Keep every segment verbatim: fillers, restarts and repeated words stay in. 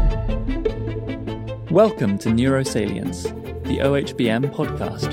Welcome to Neurosalience, the O H B M podcast.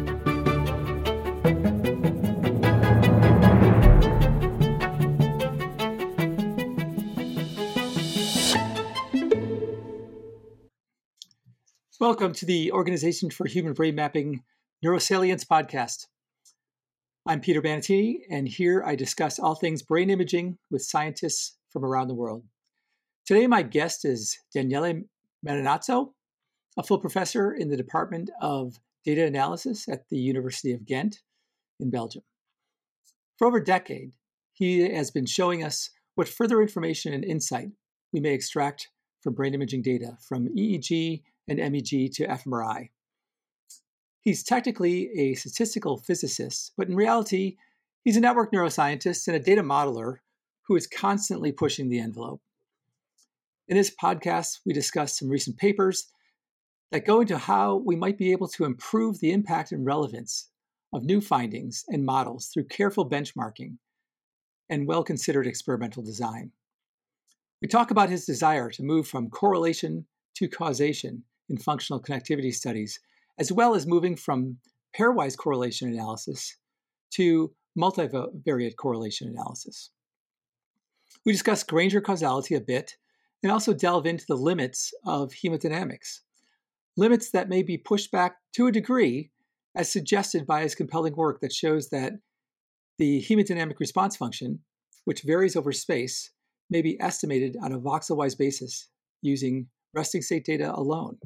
Welcome to the Organization for Human Brain Mapping Neurosalience podcast. I'm Peter Banatini, and here I discuss all things brain imaging with scientists from around the world. Today, my guest is Daniele Marinazzo, a full professor in the Department of Data Analysis at the University of Ghent in Belgium. For over a decade, he has been showing us what further information and insight we may extract from brain imaging data from E E G and M E G to fMRI. He's technically a statistical physicist, but in reality, he's a network neuroscientist and a data modeler who is constantly pushing the envelope. In this podcast, we discuss some recent papers that go into how we might be able to improve the impact and relevance of new findings and models through careful benchmarking and well-considered experimental design. We talk about his desire to move from correlation to causation in functional connectivity studies, as well as moving from pairwise correlation analysis to multivariate correlation analysis. We discuss Granger causality a bit and also delve into the limits of hemodynamics, limits that may be pushed back to a degree as suggested by his compelling work that shows that the hemodynamic response function, which varies over space, may be estimated on a voxel-wise basis using resting state data alone.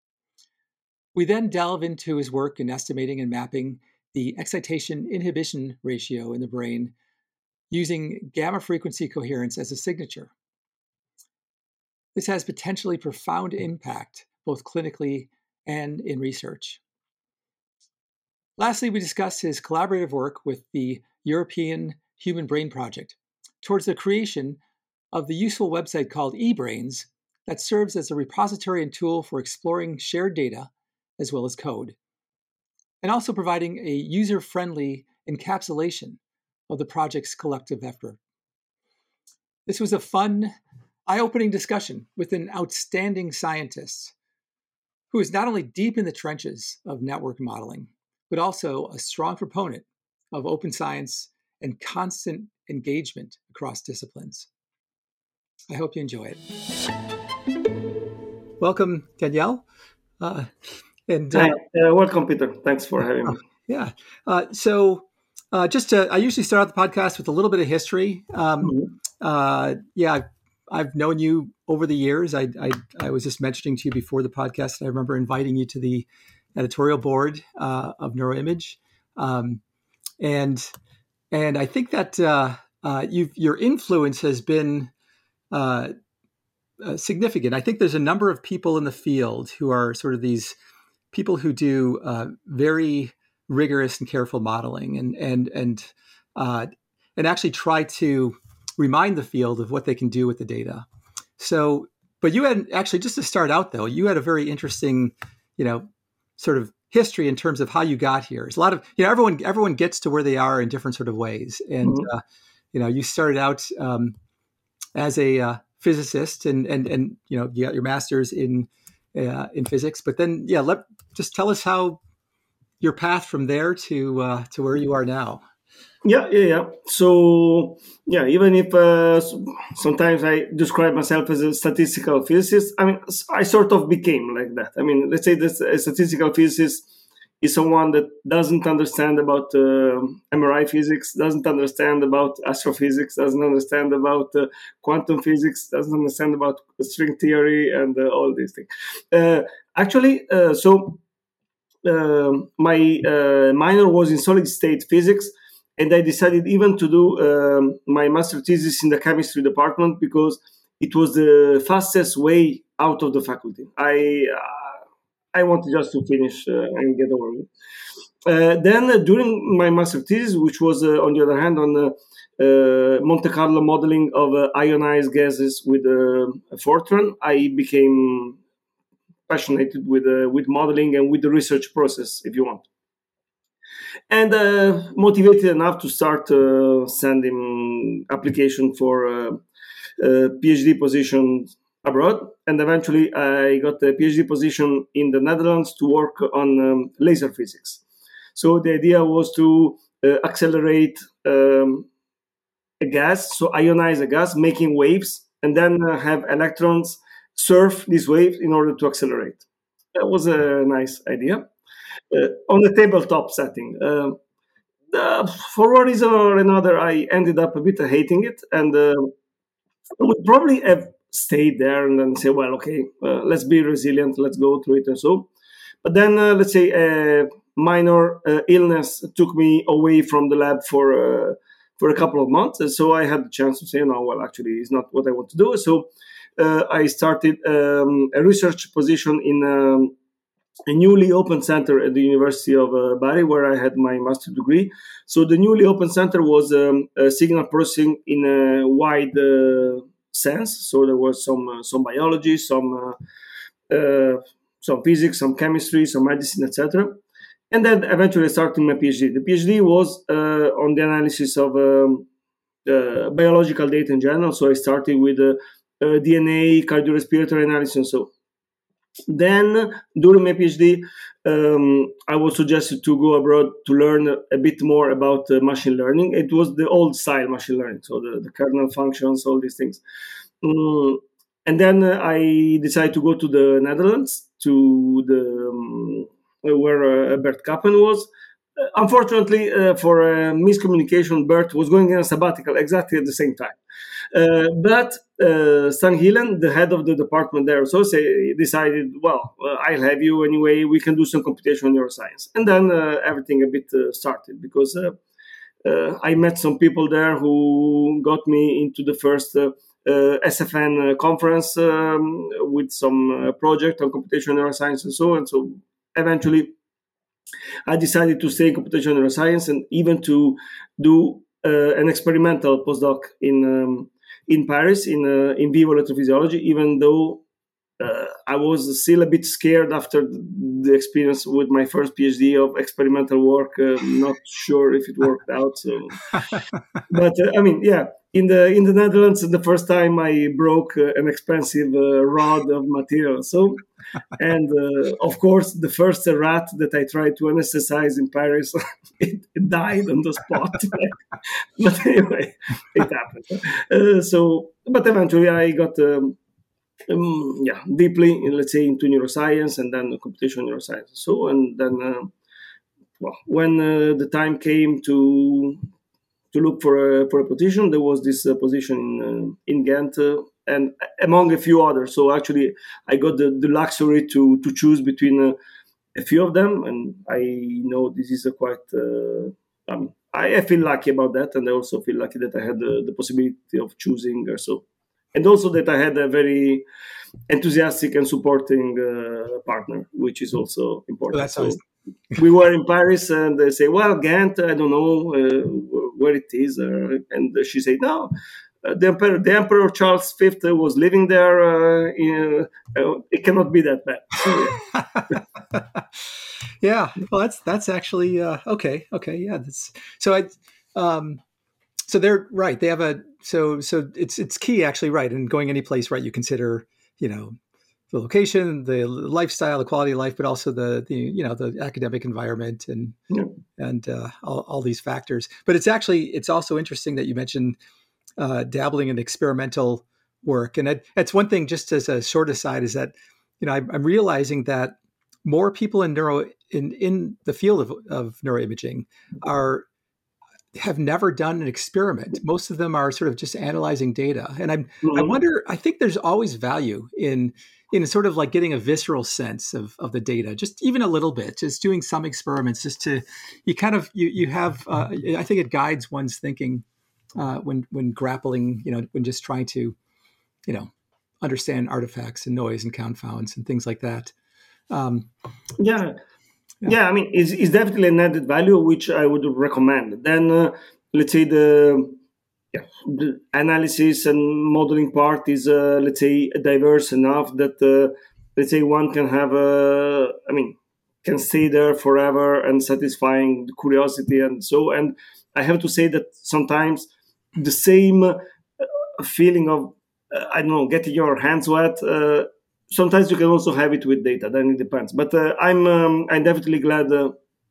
We then delve into his work in estimating and mapping the excitation-inhibition ratio in the brain using gamma frequency coherence as a signature. This has potentially profound impact both clinically and in research. Lastly, we discuss his collaborative work with the European Human Brain Project towards the creation of the useful website called eBrains that serves as a repository and tool for exploring shared data as well as code, and also providing a user-friendly encapsulation of the project's collective effort. This was a fun, eye-opening discussion with an outstanding scientist who is not only deep in the trenches of network modeling, but also a strong proponent of open science and constant engagement across disciplines. I hope you enjoy it. Welcome, Daniele. Uh, and uh, Hi, uh, welcome, Peter. Thanks for having me. Yeah. Uh, so, uh, just to, I usually start out the podcast with a little bit of history. Um, mm-hmm. uh, yeah, I've, I've known you over the years. I, I I was just mentioning to you before the podcast. I remember inviting you to the editorial board uh, of NeuroImage, um, and and I think that uh, uh, you've, your influence has been Uh, uh, significant. I think there's a number of people in the field who are sort of these people who do uh, very rigorous and careful modeling, and and and uh, and actually try to remind the field of what they can do with the data. So, but you had actually, just to start out though, you had a very interesting, you know, sort of history in terms of how you got here. There's a lot of, you know, everyone everyone gets to where they are in different sort of ways, and mm-hmm. uh, you know, you started out Um, as a uh, physicist, and and and you know, you got your master's in uh, in physics. But then, yeah, let just tell us how your path from there to uh, to where you are now. Yeah, yeah, yeah. So, yeah, even if uh, sometimes I describe myself as a statistical physicist, I mean, I sort of became like that. I mean, let's say that a statistical physicist is someone that doesn't understand about uh, M R I physics, doesn't understand about astrophysics, doesn't understand about uh, quantum physics, doesn't understand about string theory and uh, all these things. Uh, actually, uh, so uh, my uh, minor was in solid state physics, and I decided even to do um, my master thesis in the chemistry department because it was the fastest way out of the faculty. I uh, I wanted just to finish uh, and get over it. Uh, then uh, during my master thesis, which was uh, on the other hand on uh, uh, Monte Carlo modeling of uh, ionized gases with uh, Fortran, I became passionate with uh, with modeling and with the research process, if you want, and uh, motivated enough to start uh, sending application for uh, uh, PhD position abroad, and eventually I got a PhD position in the Netherlands to work on um, laser physics. So the idea was to uh, accelerate um, a gas, so ionize a gas, making waves, and then uh, have electrons surf these waves in order to accelerate. That was a nice idea uh, on a tabletop setting. Uh, uh, for one reason or another, I ended up a bit hating it, and uh, I would probably have stayed there and then say, well, okay, uh, let's be resilient, let's go through it and so. But then, uh, let's say, a minor uh, illness took me away from the lab for uh, for a couple of months. And so I had the chance to say, no, well, actually, it's not what I want to do. So uh, I started um, a research position in um, a newly opened center at the University of uh, Bari, where I had my master's degree. So the newly opened center was um, uh, signal processing in a wide uh, sense. So there was some uh, some biology, some uh, uh, some physics, some chemistry, some medicine, et cetera. And then eventually I started my PhD. The PhD was uh, on the analysis of um, uh, biological data in general. So I started with uh, uh, D N A, cardiorespiratory analysis, and so. Then, during my PhD, um, I was suggested to go abroad to learn a bit more about uh, machine learning. It was the old style machine learning, so the, the kernel functions, all these things. Um, and then uh, I decided to go to the Netherlands, to the um, where uh, Bert Kappen was. Uh, unfortunately, uh, for uh, miscommunication, Bert was going in a sabbatical exactly at the same time. Uh, but uh, Stan Gillen, the head of the department there, also say, decided, well, uh, I'll have you anyway. We can do some computational neuroscience. And then uh, everything a bit uh, started because uh, uh, I met some people there who got me into the first uh, uh, S F N uh, conference um, with some uh, project on computational neuroscience and so on. So eventually, I decided to stay in computational neuroscience and even to do uh, an experimental postdoc in um, in Paris in uh, in vivo electrophysiology, even though uh, I was still a bit scared after the experience with my first PhD of experimental work. Uh, not sure if it worked out. So, but uh, I mean, yeah. In the in the Netherlands, the first time I broke uh, an expensive uh, rod of material. So, and uh, of course, the first rat that I tried to anesthetize in Paris, it, it died on the spot. But anyway, it happened. Uh, so, but eventually, I got um, um, yeah deeply, let's say, into neuroscience and then computational neuroscience. So, and then, uh, well, when uh, the time came to to look for a, for a position, there was this uh, position in, uh, in Ghent, uh, and among a few others. So actually, I got the, the luxury to to choose between uh, a few of them, and I know this is a quite. Uh, I mean, I, I feel lucky about that, and I also feel lucky that I had the, the possibility of choosing or so, and also that I had a very enthusiastic and supporting uh, partner, which is also important. Well, that sounds- so, we were in Paris, and they say, "Well, Ghent, I don't know uh, where it is," uh, and she said, "No, uh, the emperor, the Emperor Charles the Fifth was living there. Uh, in, uh, it cannot be that bad." So, yeah. yeah, well, that's that's actually uh, okay. Okay, yeah. That's so. I um, so they're right. They have a so so it's it's key actually, right? And going any place, right? You consider you know. the location, the lifestyle, the quality of life, but also the, the you know, the academic environment and yeah. and uh, all, all these factors. But it's actually, it's also interesting that you mentioned uh, dabbling in experimental work. And it, that's one thing, just as a short aside, is that, you know, I, I'm realizing that more people in neuro, in, in the field of, of neuroimaging are, have never done an experiment. Most of them are sort of just analyzing data. And I'm, mm-hmm. I wonder, I think there's always value in, in sort of like getting a visceral sense of, of the data, just even a little bit, just doing some experiments, just to, you kind of, you, you have, uh, I think it guides one's thinking uh, when, when grappling, you know, when just trying to, you know, understand artifacts and noise and confounds and things like that. Um, yeah. yeah. Yeah. I mean, it's, it's definitely an added value, which I would recommend. Then uh, let's say the, Yeah, the analysis and modeling part is, uh, let's say, diverse enough that, uh, let's say, one can have a, I mean, can stay there forever and satisfying the curiosity and so. And I have to say that sometimes the same feeling of uh, I don't know, getting your hands wet. Uh, sometimes you can also have it with data. Then it depends. But uh, I'm um, I'm definitely glad. Uh,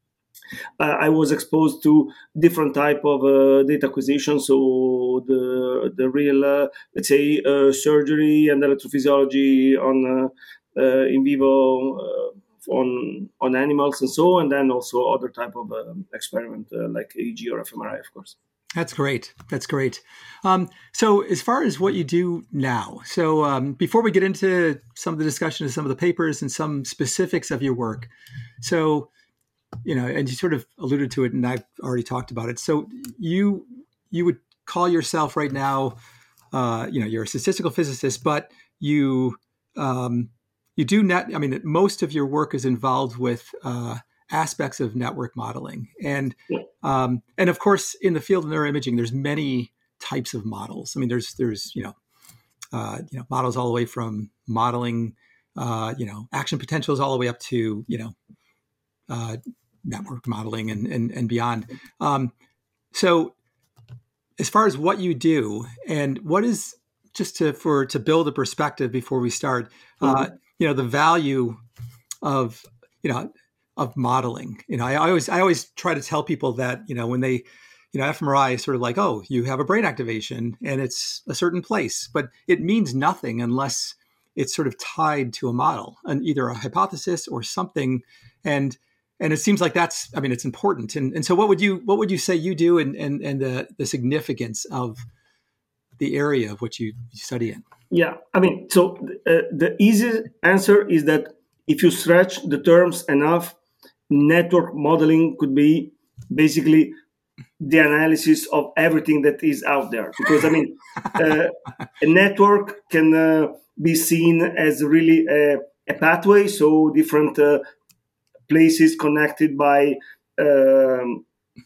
I was exposed to different type of uh, data acquisition. So the the real, uh, let's say, uh, surgery and electrophysiology on uh, uh, in vivo uh, on on animals and so, and then also other type of uh, experiment uh, like E E G or fMRI, of course. That's great. That's great. Um, so as far as what you do now, so um, before we get into some of the discussion of some of the papers and some specifics of your work, so you know, and you sort of alluded to it, and I've already talked about it. So you you would call yourself right now, uh, you know, you're a statistical physicist, but you um, you do net. I mean, most of your work is involved with uh, aspects of network modeling, and um, and of course, in the field of neuroimaging, there's many types of models. I mean, there's there's you know, uh, you know, models all the way from modeling, uh, you know, action potentials all the way up to you know. Uh, network modeling and, and, and beyond. Um, so as far as what you do and what is just to, for, to build a perspective before we start, uh, mm-hmm. you know, the value of, you know, of modeling, you know, I, I always, I always try to tell people that, you know, when they, you know, fMRI is sort of like, oh, you have a brain activation and it's a certain place, but it means nothing unless it's sort of tied to a model and either a hypothesis or something. And, And it seems like that's, I mean, it's important. And, and so what would you, what would you say you do and, and, and the, the significance of the area of what you study in? Yeah. I mean, so uh, the easy answer is that if you stretch the terms enough, network modeling could be basically the analysis of everything that is out there. Because, I mean, uh, a network can uh, be seen as really a, a pathway. So different uh, places connected by um,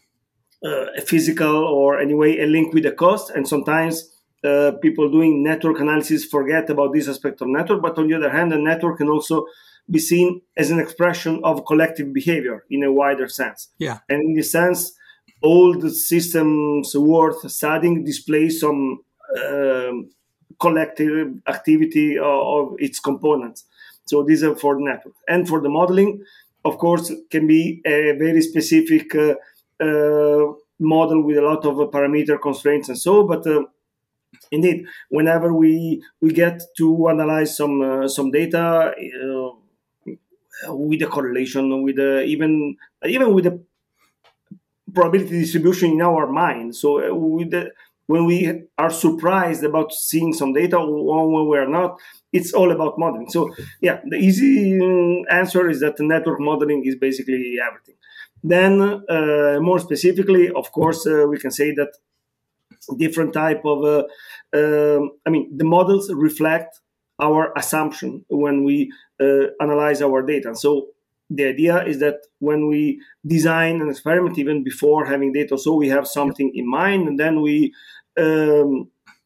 uh, a physical or anyway a link with a cost, and sometimes uh, people doing network analysis forget about this aspect of network. But on the other hand, a network can also be seen as an expression of collective behavior in a wider sense. Yeah, and in this sense, all the systems worth studying display some um, collective activity of, of its components. So these are for the network, and for the modeling. Of course, can be a very specific uh, uh, model with a lot of uh, parameter constraints and so. But uh, indeed, whenever we we get to analyze some uh, some data uh, with the correlation, with the, even even with the probability distribution in our mind, so uh, with the, when we are surprised about seeing some data or when we are not, it's all about modeling. So yeah, the easy answer is that the network modeling is basically everything. Then uh, more specifically, of course, uh, we can say that different type of, uh, um, I mean, the models reflect our assumption when we uh, analyze our data. So the idea is that when we design an experiment, even before having data, so we have something in mind, and then we um,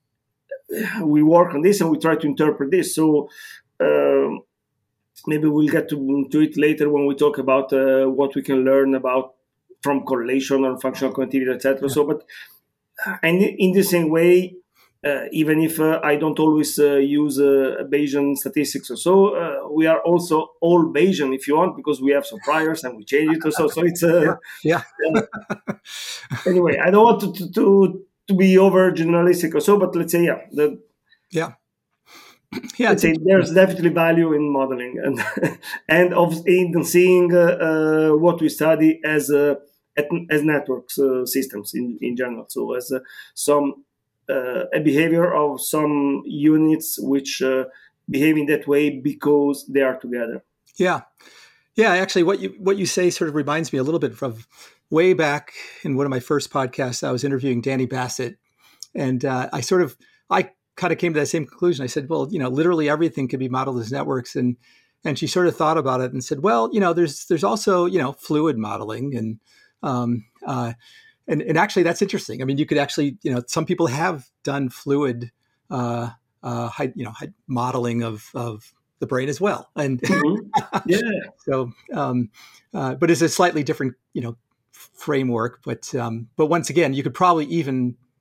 we work on this and we try to interpret this. So um, maybe we'll get to, to it later when we talk about uh, what we can learn about from correlation or functional connectivity, et cetera. Yeah. So, but and in the same way, uh, even if uh, I don't always uh, use uh, Bayesian statistics or so, uh, we are also all Bayesian if you want, because we have some priors and we change it or so. So it's uh, yeah. yeah. uh, anyway, I don't want to to, to to be over generalistic or so, but let's say yeah, the yeah. Yeah, let's say there's definitely value in modeling and and of in seeing uh, uh, what we study as uh, as networks uh, systems in, in general. So as uh, some uh, a behavior of some units which uh, behave in that way because they are together. Yeah, yeah. Actually, what you what you say sort of reminds me a little bit of way back in one of my first podcasts. I was interviewing Danny Bassett, and uh, I sort of I. kind of came to that same conclusion. I said, well, you know, literally everything can be modeled as networks. And, and she sort of thought about it and said, well, you know, there's, there's also, you know, fluid modeling and, um, uh, and, and actually that's interesting. I mean, you could actually, you know, some people have done fluid, uh, uh, high, you know, high modeling of, of the brain as well. And mm-hmm. yeah, so, um, uh, but it's a slightly different, you know, framework, but, um, but once again, you could probably even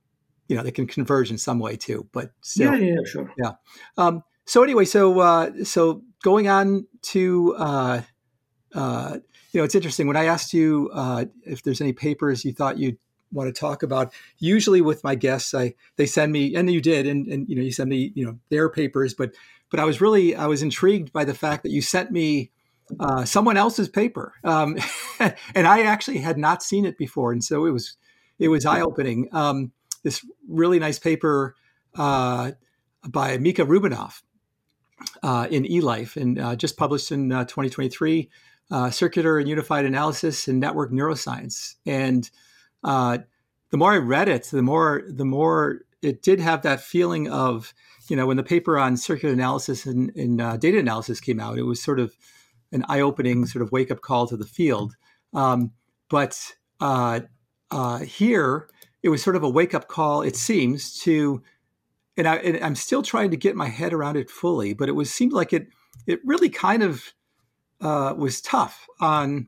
you know, they can converge in some way too, but still. Yeah, yeah, sure. Yeah. Um, so anyway, so, uh, so going on to, uh, uh, you know, it's interesting when I asked you, uh, if there's any papers you thought you'd want to talk about, usually with my guests, I, they send me, and you did, and, and, you know, you send me, you know, their papers, but, but I was really, I was intrigued by the fact that you sent me, uh, someone else's paper. Um, and I actually had not seen it before. And so it was, it was eye opening. Um, this really nice paper, uh, by Mika Rubinoff, uh, in eLife, and uh, just published in uh, twenty twenty-three, uh, Circular and Unified Analysis in Network Neuroscience. And uh, the more I read it, the more the more it did have that feeling of, you know, when the paper on circular analysis and, and uh, data analysis came out, it was sort of an eye-opening sort of wake-up call to the field. Um, but uh, uh, here, it was sort of a wake-up call, it seems, to And, I, and I'm still trying to get my head around it fully, but it was seemed like it it really kind of uh, was tough on,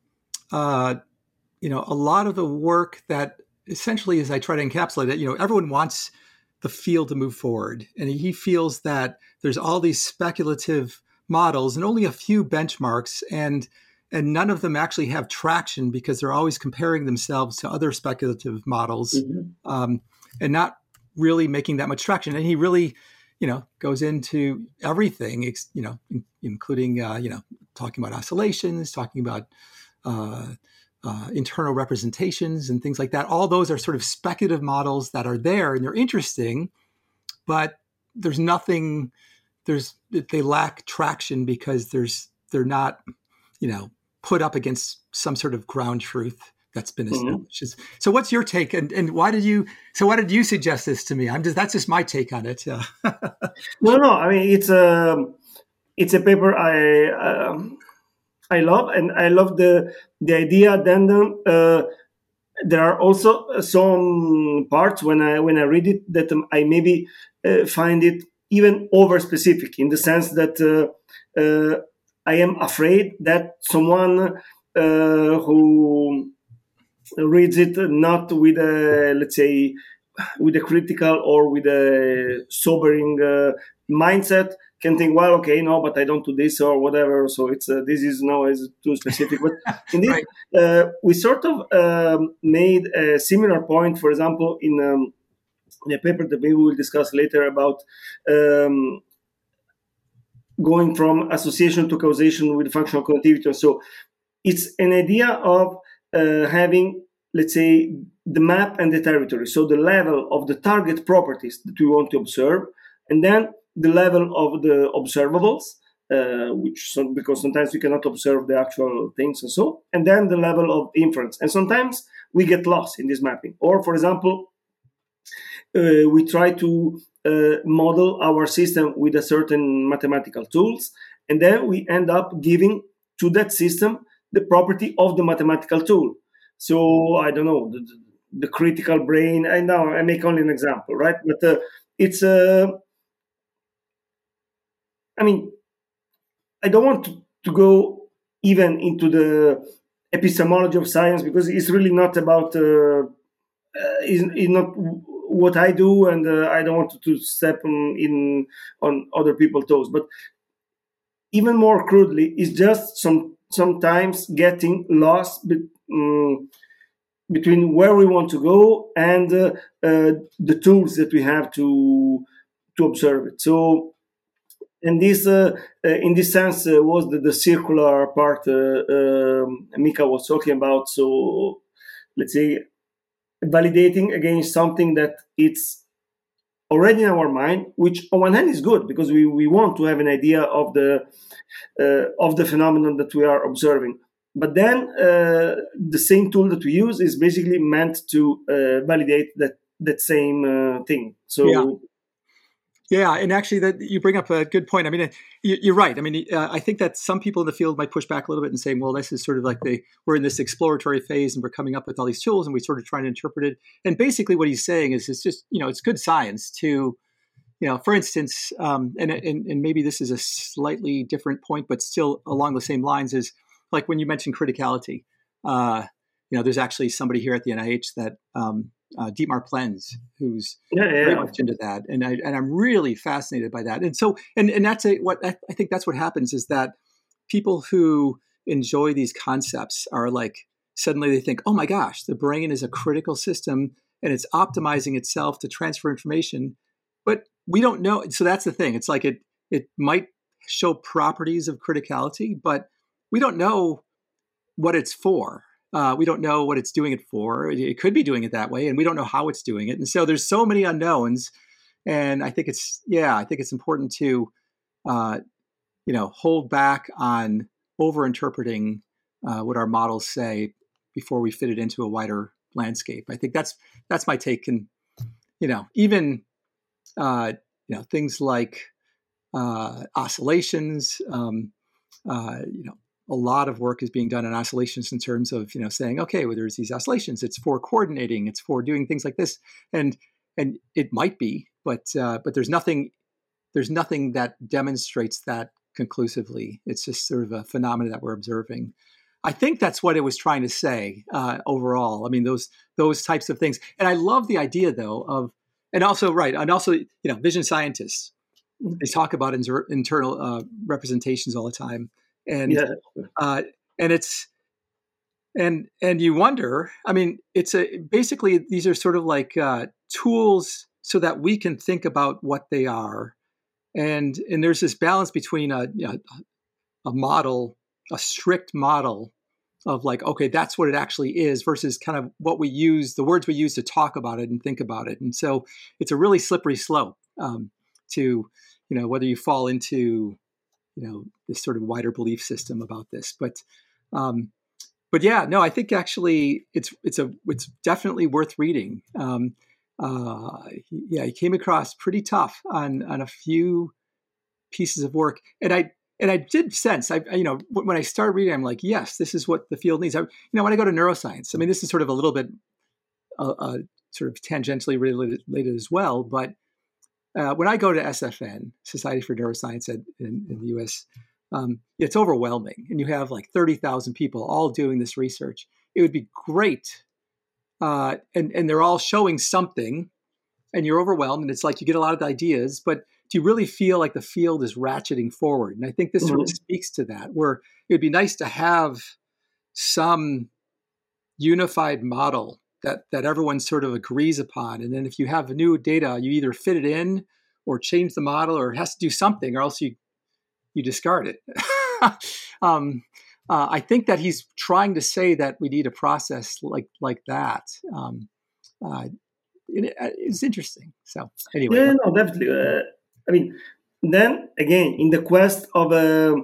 uh, you know, a lot of the work that essentially, as I try to encapsulate it, you know, everyone wants the field to move forward, and he feels that there's all these speculative models and only a few benchmarks, and and none of them actually have traction because they're always comparing themselves to other speculative models, mm-hmm. um, and not really making that much traction. And he really, you know, goes into everything, you know, in, including, uh, you know, talking about oscillations, talking about uh, uh, internal representations and things like that. All those are sort of speculative models that are there and they're interesting, but there's nothing, there's, they lack traction because there's, they're not, you know, put up against some sort of ground truth that's been established. Mm-hmm. So what's your take, and, and why did you, so why did you suggest this to me? I'm just, that's just my take on it. Uh, no, no, I mean, it's a, it's a paper I, um, I love, and I love the, the idea. Then, uh, there are also some parts when I, when I read it that um, I maybe uh, find it even over specific, in the sense that, uh, uh, I am afraid that someone, uh, who reads it not with a, let's say, with a critical or with a sobering uh, mindset, can think, well, okay, no, but I don't do this or whatever. So it's uh, this is no is too specific. But indeed, right. uh, we sort of um, made a similar point, for example, in, um, in a paper that maybe we'll discuss later about um, going from association to causation with functional connectivity. So it's an idea of uh, having, let's say, the map and the territory. So the level of the target properties that we want to observe, and then the level of the observables, uh, which some, because sometimes we cannot observe the actual things and so, and then the level of inference. And sometimes we get lost in this mapping. Or, for example, uh, we try to uh, model our system with a certain mathematical tools, and then we end up giving to that system the property of the mathematical tool. So I don't know, the, the critical brain, I know I make only an example, right? But uh, it's a, uh, I mean, I don't want to, to go even into the epistemology of science, because it's really not about, uh, uh, it's, it's not what I do, and uh, I don't want to, to step on, in on other people's toes. But even more crudely, it's just some sometimes getting lost be, um, between where we want to go and uh, uh, the tools that we have to to observe it. So. And this, uh, uh, in this sense, uh, was the, the circular part uh, um, Mika was talking about. So, let's say, validating against something that it's already in our mind, which on one hand is good because we, we want to have an idea of the uh, of the phenomenon that we are observing. But then uh, the same tool that we use is basically meant to uh, validate that that same uh, thing. So. Yeah. Yeah, and actually, that you bring up a good point. I mean, you're right. I mean, uh, I think that some people in the field might push back a little bit and saying, "Well, this is sort of like the we're in this exploratory phase, and we're coming up with all these tools, and we sort of trying to interpret it." And basically, what he's saying is, it's just you know, it's good science to, you know, for instance, um, and, and and maybe this is a slightly different point, but still along the same lines, is like when you mentioned criticality. Uh, you know, there's actually somebody here at the N I H that um, uh, Dietmar Plenz, who's yeah, yeah. very much into that, and I and I'm really fascinated by that. And so, and and that's a, what I think that's what happens is that people who enjoy these concepts are like suddenly they think, oh my gosh, the brain is a critical system and it's optimizing itself to transfer information, but we don't know. So that's the thing. It's like it it might show properties of criticality, but we don't know what it's for. Uh, we don't know what it's doing it for. It, it could be doing it that way, and we don't know how it's doing it. And so there's so many unknowns. And I think it's, yeah, I think it's important to, uh, you know, hold back on over-interpreting uh, what our models say before we fit it into a wider landscape. I think that's that's my take. And, you know, even, uh, you know, things like uh, oscillations, um, uh, you know, a lot of work is being done on oscillations in terms of, you know, saying, okay, well, there's these oscillations. It's for coordinating. It's for doing things like this, and and it might be, but uh, but there's nothing there's nothing that demonstrates that conclusively. It's just sort of a phenomenon that we're observing. I think that's what it was trying to say uh, overall. I mean, those those types of things, and I love the idea though of, and also right, and also you know, vision scientists, they talk about inter- internal uh, representations all the time. And yeah. uh, and it's and and you wonder. I mean, it's a basically these are sort of like uh, tools so that we can think about what they are, and and there's this balance between a you know, a model, a strict model of like, okay, that's what it actually is, versus kind of what we use, the words we use to talk about it and think about it. And so it's a really slippery slope um, to you know whether you fall into you know, this sort of wider belief system about this. But, um, but yeah, no, I think actually it's, it's a, it's definitely worth reading. Um, uh, yeah, he came across pretty tough on, on a few pieces of work. And I, and I did sense, I, you know, when I started reading, I'm like, yes, this is what the field needs. I, you know, when I go to neuroscience, I mean, this is sort of a little bit, uh, uh sort of tangentially related, related as well, but Uh, when I go to S F N, Society for Neuroscience at, in, in the U S, um, it's overwhelming. And you have like thirty thousand people all doing this research. It would be great. Uh, and, and they're all showing something, and you're overwhelmed. And it's like you get a lot of ideas, but do you really feel like the field is ratcheting forward? And I think this mm-hmm. sort of speaks to that, where it would be nice to have some unified model that that everyone sort of agrees upon. And then if you have new data, you either fit it in or change the model, or it has to do something, or else you you discard it. um, uh, I think that he's trying to say that we need a process like like that. Um, uh, it, it's interesting. So anyway. Yeah, no, definitely. Uh, I mean, then again, in the quest of a,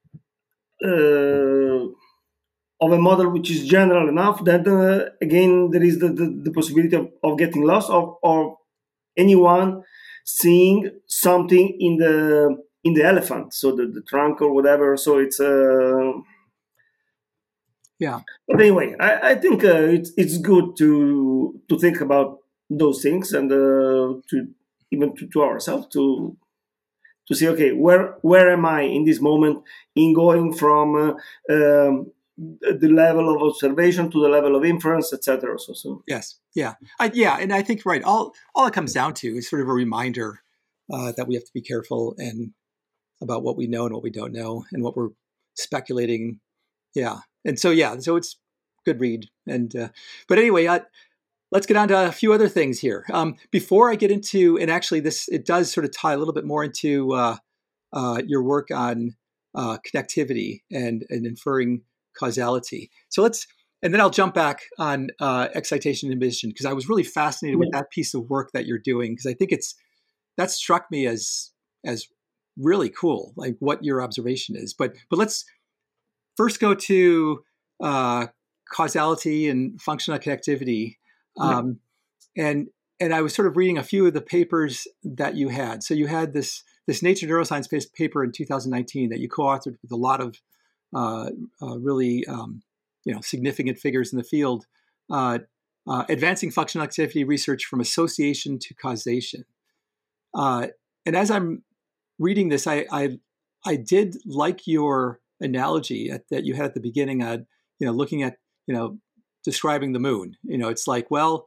uh, of a model which is general enough, that uh, again there is the, the, the possibility of, of getting lost, or, or anyone seeing something in the in the elephant, so the, the trunk or whatever. So it's uh, yeah. But anyway, I, I think uh, it's it's good to to think about those things, and uh, to even to, to ourselves to to say, okay, where where am I in this moment in going from uh, um, the level of observation to the level of inference, et cetera. So, so yes, yeah, I, yeah, and I think right. All all it comes down to is sort of a reminder uh, that we have to be careful and about what we know and what we don't know, and what we're speculating. Yeah, and so yeah, so it's good read. And uh, but anyway, uh, let's get on to a few other things here. Um, before I get into, and actually, this it does sort of tie a little bit more into uh, uh, your work on uh, connectivity and and inferring causality. So let's, and then I'll jump back on uh, excitation inhibition, because I was really fascinated with that piece of work that you're doing, because I think it's, that struck me as, as really cool, like what your observation is. But, but let's first go to uh, causality and functional connectivity. Um, yeah. And, and I was sort of reading a few of the papers that you had. So you had this, this Nature Neuroscience paper in two thousand nineteen that you co-authored with a lot of Uh, uh, really, um, you know, significant figures in the field, uh, uh, advancing functional activity research from association to causation. Uh, and as I'm reading this, I, I, I did like your analogy at, that you had at the beginning. Uh, you know, looking at, you know, describing the moon. You know, it's like, well,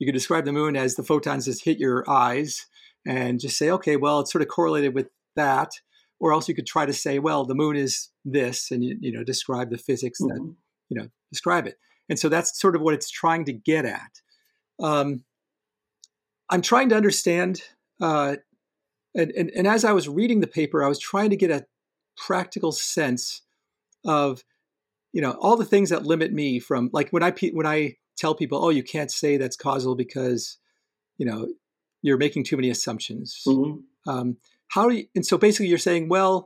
you could describe the moon as the photons just hit your eyes and just say, okay, well, it's sort of correlated with that. Or else you could try to say, well, the moon is this, and you, you know, describe the physics that, Mm-hmm. you know, describe it. And so that's sort of what it's trying to get at. Um, I'm trying to understand, uh, and, and, and as I was reading the paper, I was trying to get a practical sense of, you know, all the things that limit me from, like when I when I tell people, oh, you can't say that's causal because, you know, you're making too many assumptions. Mm-hmm. Um, how do you, and so basically you're saying, well,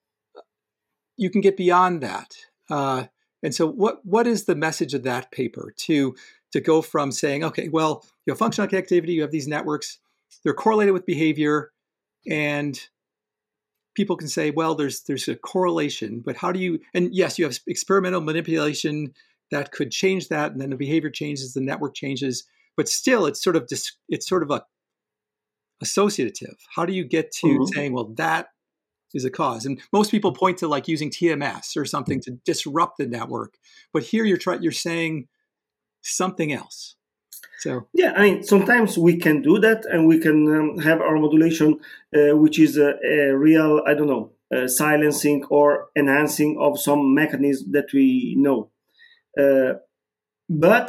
you can get beyond that. Uh, and so what what is the message of that paper to to go from saying, okay, well, you have functional connectivity, you have these networks, they're correlated with behavior, and people can say, well, there's there's a correlation, but how do you, and yes, you have experimental manipulation that could change that, and then the behavior changes, the network changes, but still it's sort of dis, it's sort of a associative. How do you get to Mm-hmm. saying, well, that is a cause? And most people point to like using T M S or something to disrupt the network, but here you're trying, you're saying something else. So yeah, I mean, sometimes we can do that, and we can um, have our modulation, uh, which is a, a real, I don't know, uh, silencing or enhancing of some mechanism that we know. Uh, but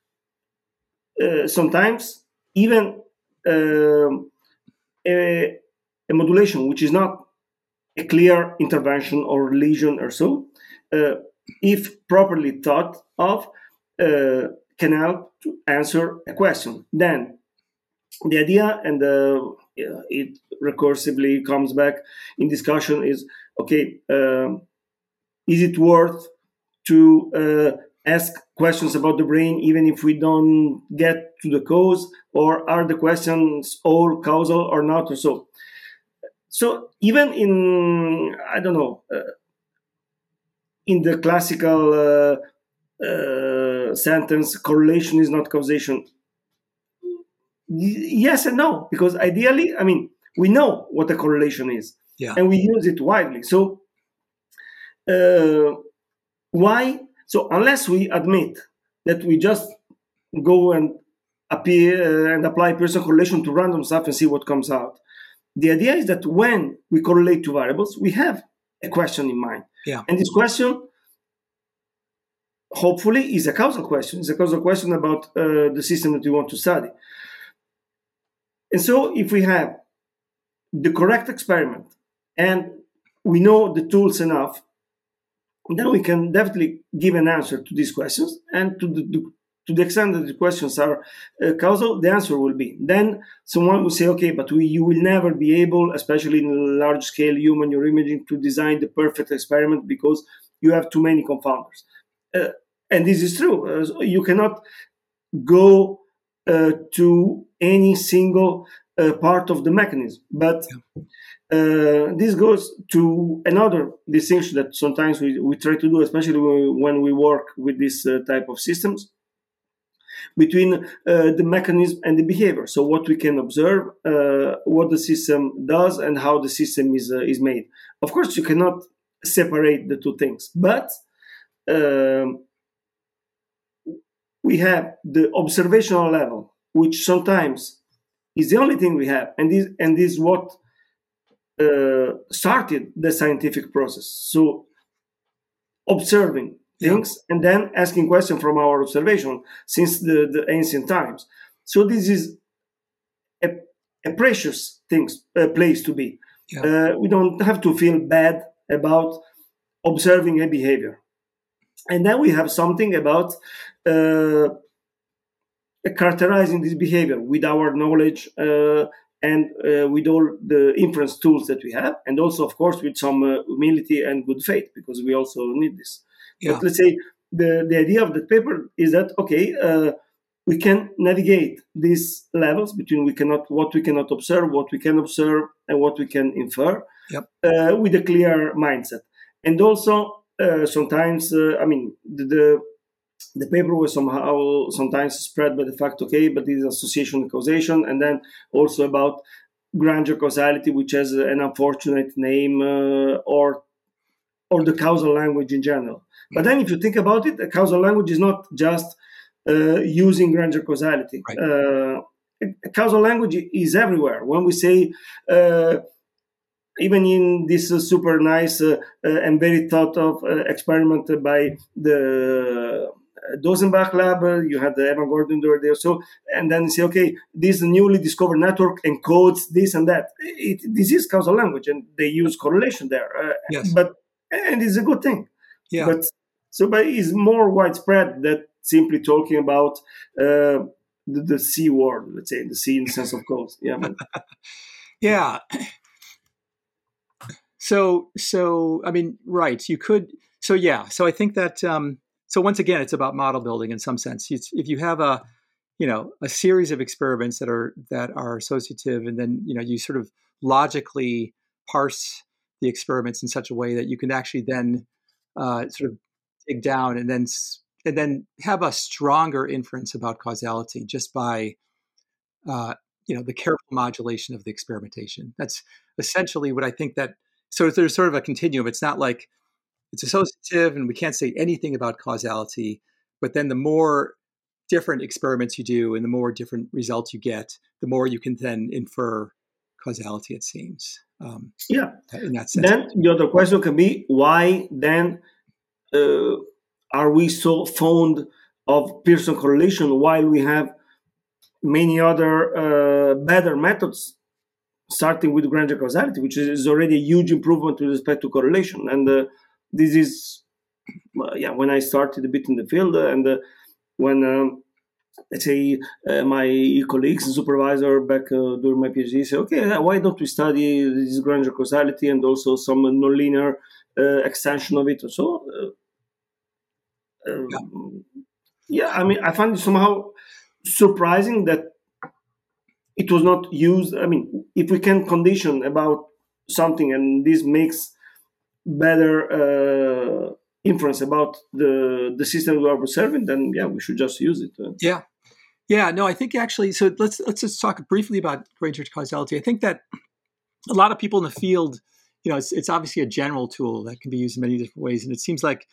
uh, sometimes even um a, a modulation which is not a clear intervention or lesion or so, uh, if properly thought of, uh, can help to answer a question. Then the idea, and the, uh, it recursively comes back in discussion, is okay, um, is it worth to uh, ask questions about the brain even if we don't get to the cause, or are the questions all causal or not, or so? So even in, I don't know, uh, in the classical uh, uh, sentence, correlation is not causation. Y- yes and no, because ideally, I mean, we know what a correlation is, yeah, and we use it widely. So uh, why? So unless we admit that we just go and appear uh, and apply Pearson correlation to random stuff and see what comes out, the idea is that when we correlate two variables, we have a question in mind. yeah, And this question, hopefully, is a causal question. It's a causal question about uh, the system that we want to study. And so if we have the correct experiment and we know the tools enough, then we can definitely give an answer to these questions. And to the, the to the extent that the questions are uh, causal, the answer will be. Then someone will say, okay, but we, you will never be able, especially in large-scale human neuroimaging, to design the perfect experiment because you have too many confounders. Uh, and this is true. Uh, you cannot go uh, to any single uh, part of the mechanism. But uh, this goes to another distinction that sometimes we, we try to do, especially when we work with this uh, type of systems, between uh, the mechanism and the behavior. So what we can observe, uh, what the system does, and how the system is uh, is made. Of course, you cannot separate the two things, but um, we have the observational level, which sometimes is the only thing we have, and this and this is what uh, started the scientific process. So observing things, yeah, and then asking questions from our observation since the, the ancient times. So this is a, a precious things, a place to be. Yeah. Uh, we don't have to feel bad about observing a behavior. And then we have something about uh, characterizing this behavior with our knowledge uh, and uh, with all the inference tools that we have, and also, of course, with some uh, humility and good faith, because we also need this. Yeah. But let's say the, the idea of the paper is that, okay, uh, we can navigate these levels between we cannot, what we cannot observe, what we can observe, and what we can infer, yep, uh, with a clear mindset. And also, uh, sometimes, uh, I mean, the, the the paper was somehow sometimes spread by the fact, okay, but it is association and causation, and then also about Granger causality, which has an unfortunate name, uh, or or the causal language in general. But then if you think about it, the causal language is not just uh, using Granger causality. Right. Uh, causal language is everywhere. When we say, uh, even in this uh, super nice uh, uh, and very thought of uh, experiment by the Dosenbach lab, uh, you had the Evan Gordon there, so, and then you say, okay, this newly discovered network encodes this and that. It, this is causal language, and they use correlation there. Uh, Yes. But and it's a good thing. Yeah. But so, but it's more widespread than simply talking about uh, the, the C word, let's say, the C in the sense of cause. Yeah. But, yeah. So, so I mean, right? You could. So, yeah. So, I think that. Um, so, once again, it's about model building in some sense. It's, if you have a, you know, a series of experiments that are that are associative, and then you know you sort of logically parse the experiments in such a way that you can actually then uh, sort of dig down and then and then have a stronger inference about causality just by uh, you know the careful modulation of the experimentation. That's essentially what I think that. So there's sort of a continuum. It's not like it's associative and we can't say anything about causality, but then the more different experiments you do and the more different results you get, the more you can then infer causality, it seems. Um, yeah. In that sense. Then the other question can be, why then uh, are we so fond of Pearson correlation while we have many other uh, better methods, starting with Granger causality, which is already a huge improvement with respect to correlation. And uh, this is, uh, yeah, when I started a bit in the field, uh, and uh, when, um, let's say, uh, my colleagues and supervisor back uh, during my PhD said, okay, why don't we study this Granger causality and also some nonlinear uh, extension of it? So, uh, um, yeah. yeah, I mean, I find it somehow surprising that it was not used. I mean, if we can condition about something and this makes better uh, inference about the the system we are observing, then yeah, we should just use it. Uh. Yeah, yeah. No, I think actually. So let's let's just talk briefly about Granger causality. I think that a lot of people in the field, you know, it's it's obviously a general tool that can be used in many different ways, and it seems like.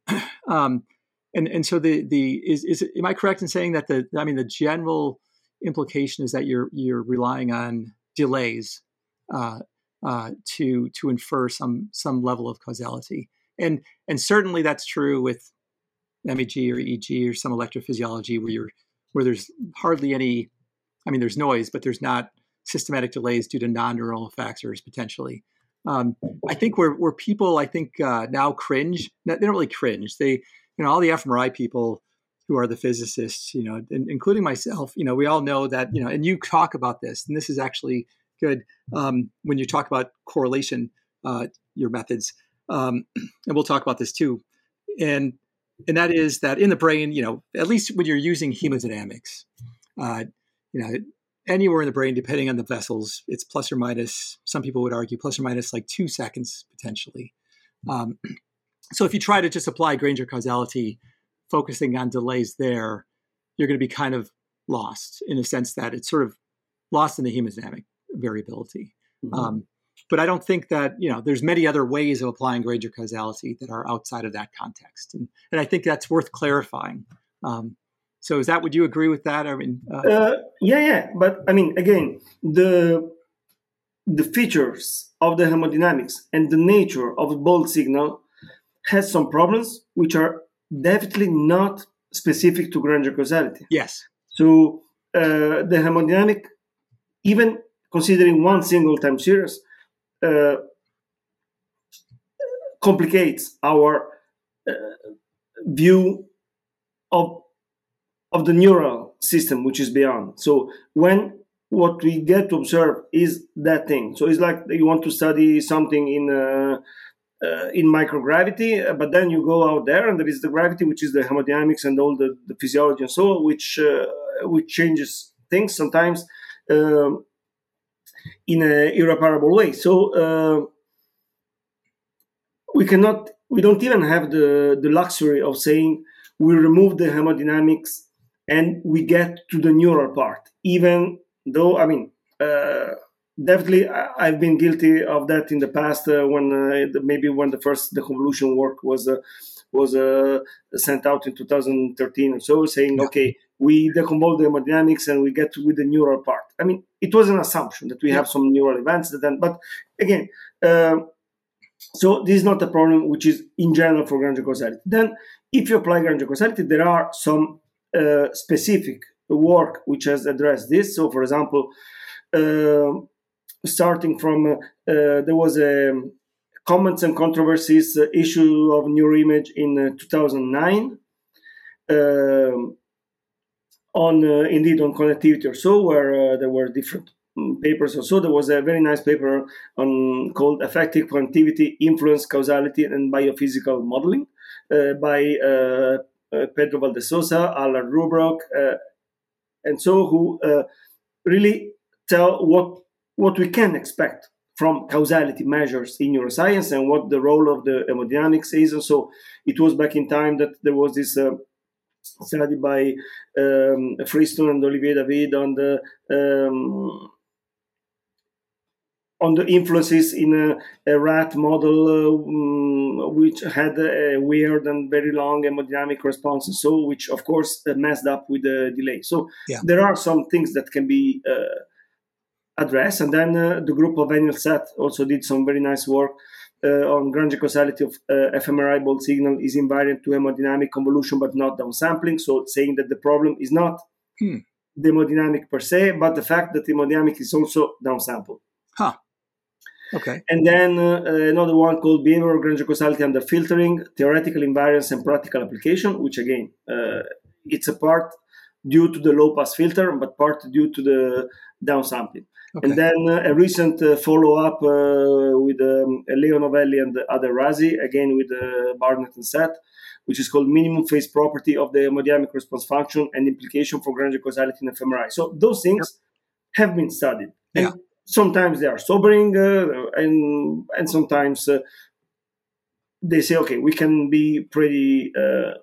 Um, and and so the the is is am I correct in saying that the I mean the general implication is that you're you're relying on delays uh, uh, to to infer some some level of causality, and and certainly that's true with M E G or E E G or some electrophysiology where you're where there's hardly any, I mean there's noise, but there's not systematic delays due to non-neuronal factors potentially. Um, I think where where people I think uh, now cringe, they don't really cringe. They you know all the fMRI people who are the physicists, you know, and, including myself, you know, we all know that, you know, and you talk about this, and this is actually good um, when you talk about correlation, uh, your methods, um, and we'll talk about this too, and and that is that in the brain, you know, at least when you're using hemodynamics, uh, you know, anywhere in the brain, depending on the vessels, it's plus or minus. Some people would argue plus or minus like two seconds potentially. Um, so if you try to just apply Granger causality, focusing on delays there, you're going to be kind of lost in a sense that it's sort of lost in the hemodynamic variability. Mm-hmm. Um, but I don't think that, you know, there's many other ways of applying Granger causality that are outside of that context. And, and I think that's worth clarifying. Um, so is that, would you agree with that? I mean, uh, uh, yeah, yeah. But I mean, again, the the features of the hemodynamics and the nature of the Bolt signal has some problems, which are definitely not specific to Granger causality. Yes. So uh, the hemodynamic, even considering one single time series, uh, complicates our uh, view of of the neural system, which is beyond. So when what we get to observe is that thing. So it's like you want to study something in uh, uh, in microgravity, but then you go out there and there is the gravity, which is the hemodynamics and all the, the physiology and so on, which uh, which changes things sometimes um, in an irreparable way. So uh, we cannot, we don't even have the, the luxury of saying we remove the hemodynamics and we get to the neural part, even though, I mean, uh, definitely I've been guilty of that in the past uh, when uh, maybe when the first the convolution work was uh, was uh, sent out in two thousand thirteen or so, saying, Yeah. okay, we deconvolve the hemodynamics and we get with the neural part. I mean, it was an assumption that we Yeah. have some neural events that then, but again, uh, so this is not a problem which is in general for Grand causality. Then, if you apply Grand causality, there are some uh, specific work which has addressed this. So, for example, uh, starting from uh, uh, there was a comments and controversies uh, issue of Neuroimage in uh, two thousand nine um, on uh, indeed on connectivity or so, where uh, there were different um, papers or so. There was a very nice paper on called Affective Connectivity, Influence, Causality, and Biophysical Modeling uh, by uh, uh, Pedro Valdesosa, Alan Rubrock, uh, and so who uh, really tell what what we can expect from causality measures in neuroscience and what the role of the hemodynamics is. And so it was back in time that there was this uh, study by um, Freestone and Olivier David on the um, on the influences in a, a rat model uh, um, which had a weird and very long hemodynamic response, and so which of course uh, messed up with the delay. So Yeah. there are some things that can be uh, addressed, and then uh, the group of Enilset also did some very nice work uh, on Grand causality of uh, fMRI bolt signal is invariant to hemodynamic convolution but not downsampling. So saying that the problem is not Hmm. the hemodynamic per se, but the fact that the hemodynamic is also downsampled. Huh. Okay. And then uh, another one called behavioral Grand causality under filtering, theoretical invariance and practical application, which again, uh, it's a part due to the low pass filter, but part due to the downsampling. Okay. And then uh, a recent uh, follow-up uh, with um, Leo Novelli and Adel Razi, again with uh, Barnett and Seth, which is called minimum phase property of the hemodynamic response function and implication for Grand causality in fMRI. So those things yep. have been studied. And yeah. sometimes they are sobering, uh, and and sometimes uh, they say, okay, we can be pretty uh,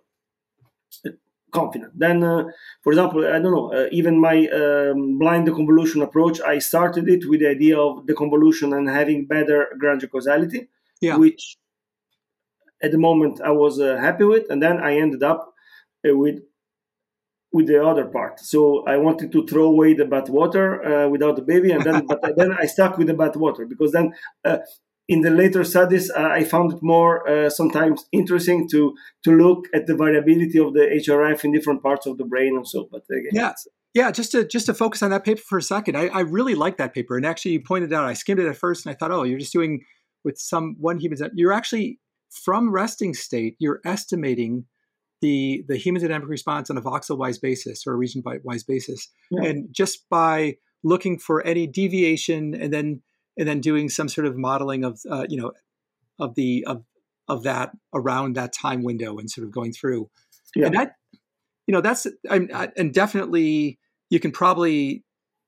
confident. Then, uh, for example, I don't know, uh, even my um, blind deconvolution approach, I started it with the idea of deconvolution and having better Grand causality, yeah. which at the moment I was uh, happy with, and then I ended up uh, with with the other part. So I wanted to throw away the bathwater uh, without the baby, and then but then I stuck with the bathwater because then uh, in the later studies uh, I found it more uh, sometimes interesting to to look at the variability of the H R F in different parts of the brain and so. But again, yeah, yeah. Just to just to focus on that paper for a second, I, I really like that paper, and actually you pointed out I skimmed it at first, and I thought, oh, you're just doing with some one human. You're actually from resting state. You're estimating the the hemodynamic response on a voxel-wise basis or a region-wise basis, yeah. and just by looking for any deviation, and then and then doing some sort of modeling of uh, you know of the of of that around that time window and sort of going through, yeah. and that you know that's and, and definitely you can probably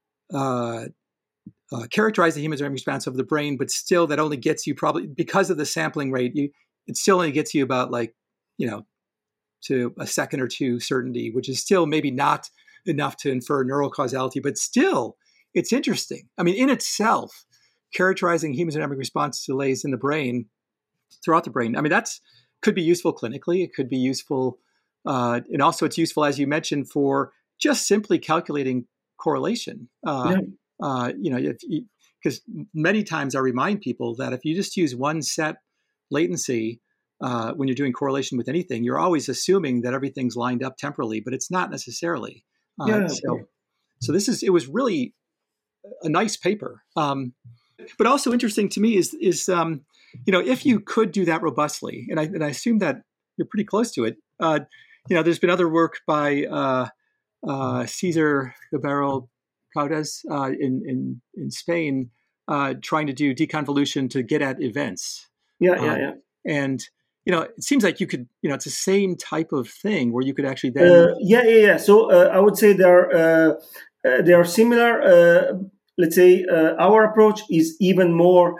uh, uh, characterize the hemodynamic response of the brain, but still that only gets you probably because of the sampling rate, you it still only gets you about like you know. to a second or two certainty, which is still maybe not enough to infer neural causality, but still it's interesting. I mean, in itself, characterizing hemodynamic response delays in the brain, throughout the brain, I mean, that's could be useful clinically. It could be useful, uh, and also it's useful, as you mentioned, for just simply calculating correlation. Uh, yeah. uh, you know, because many times I remind people that if you just use one set latency, Uh, when you're doing correlation with anything, you're always assuming that everything's lined up temporally, but it's not necessarily. Uh, yeah. So, so this is it was really a nice paper, um, but also interesting to me is is um, you know if you could do that robustly, and I and I assume that you're pretty close to it. Uh, you know, there's been other work by uh, uh, Cesar Ribeiro Prades uh, in in in Spain uh, trying to do deconvolution to get at events. Yeah, yeah, uh, yeah, and you know, it seems like you could, you know, it's the same type of thing where you could actually then. Uh, yeah, yeah, yeah. So uh, I would say they are uh, uh, they are similar. Uh, let's say uh, our approach is even more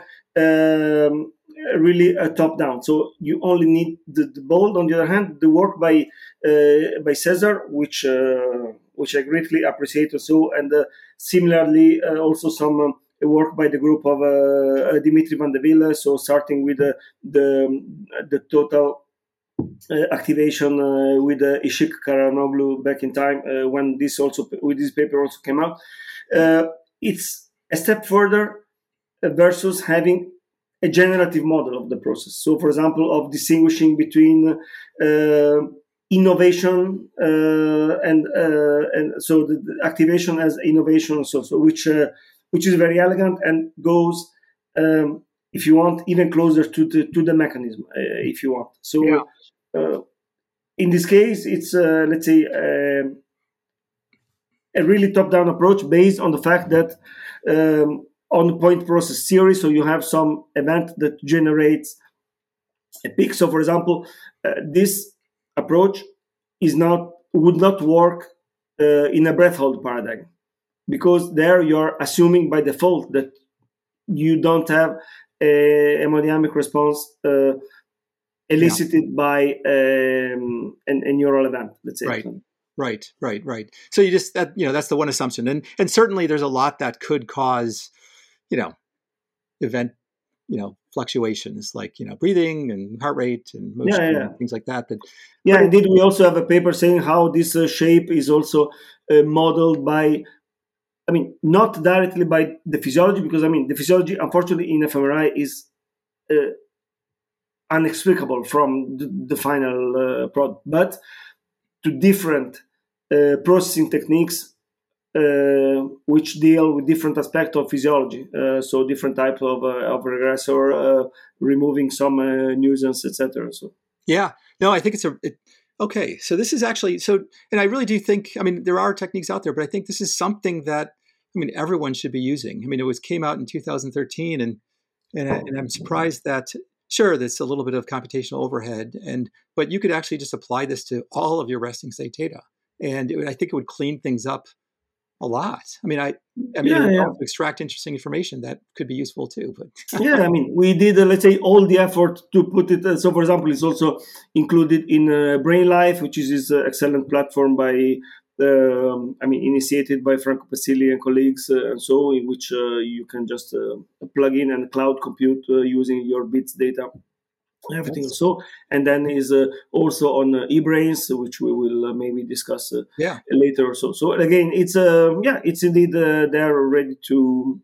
um, really uh, top down. So you only need the, the bold. On the other hand, the work by uh, by Cesar, which uh, which I greatly appreciate also, and uh, similarly uh, also some. Um, work by the group of uh, Dimitri Van de Ville, so starting with uh, the the total uh, activation uh, with uh, Ishik Karanoglu back in time uh, when this also with this paper also came out. Uh, it's a step further versus having a generative model of the process. So, for example, of distinguishing between uh, innovation uh, and uh, and so the, the activation as innovation, so, so which uh, which is very elegant and goes, um, if you want, even closer to the to the mechanism, uh, if you want. So, Yeah. uh, in this case, it's uh, let's say uh, a really top-down approach based on the fact that. Um, on point process theory, so you have some event that generates a peak. So, for example, uh, this approach is not would not work uh, in a breath hold paradigm, because there you're assuming by default that you don't have a hemodynamic response uh, elicited yeah. by um, an, a neural event, let's say. Right. Right, right, right. So you just that you know that's the one assumption, and and certainly there's a lot that could cause, you know, event, you know, fluctuations like you know breathing and heart rate and motion yeah, yeah. and things like that. That yeah, indeed, we also have a paper saying how this uh, shape is also uh, modeled by, I mean, not directly by the physiology, because I mean the physiology, unfortunately, in fMRI is uh, inexplicable from the, the final uh, product, but to different uh, processing techniques uh, which deal with different aspects of physiology. Uh, so different types of, uh, of regressor, uh, removing some uh, nuisance, et cetera. So yeah, no, I think it's a it, okay. So this is actually so, and I really do think. I mean, there are techniques out there, but I think this is something that I mean everyone should be using. I mean, it was came out in two thousand thirteen, and and, and I'm surprised that. Sure, there's a little bit of computational overhead, and but you could actually just apply this to all of your resting state data, and it would, I think it would clean things up a lot. I mean, I, I mean, yeah, it would yeah. also extract interesting information that could be useful too. But yeah, I mean, we did uh, let's say all the effort to put it. Uh, so, for example, it's also included in uh, BrainLife, which is this uh, excellent platform by. Um, I mean, initiated by Franco Pasilli and colleagues, uh, and so in which uh, you can just uh, plug in and cloud compute uh, using your bits data, everything. Yes. So, and then is uh, also on uh, eBrains, which we will uh, maybe discuss uh, yeah. later or so. So again, it's uh, yeah, it's indeed uh, they're ready to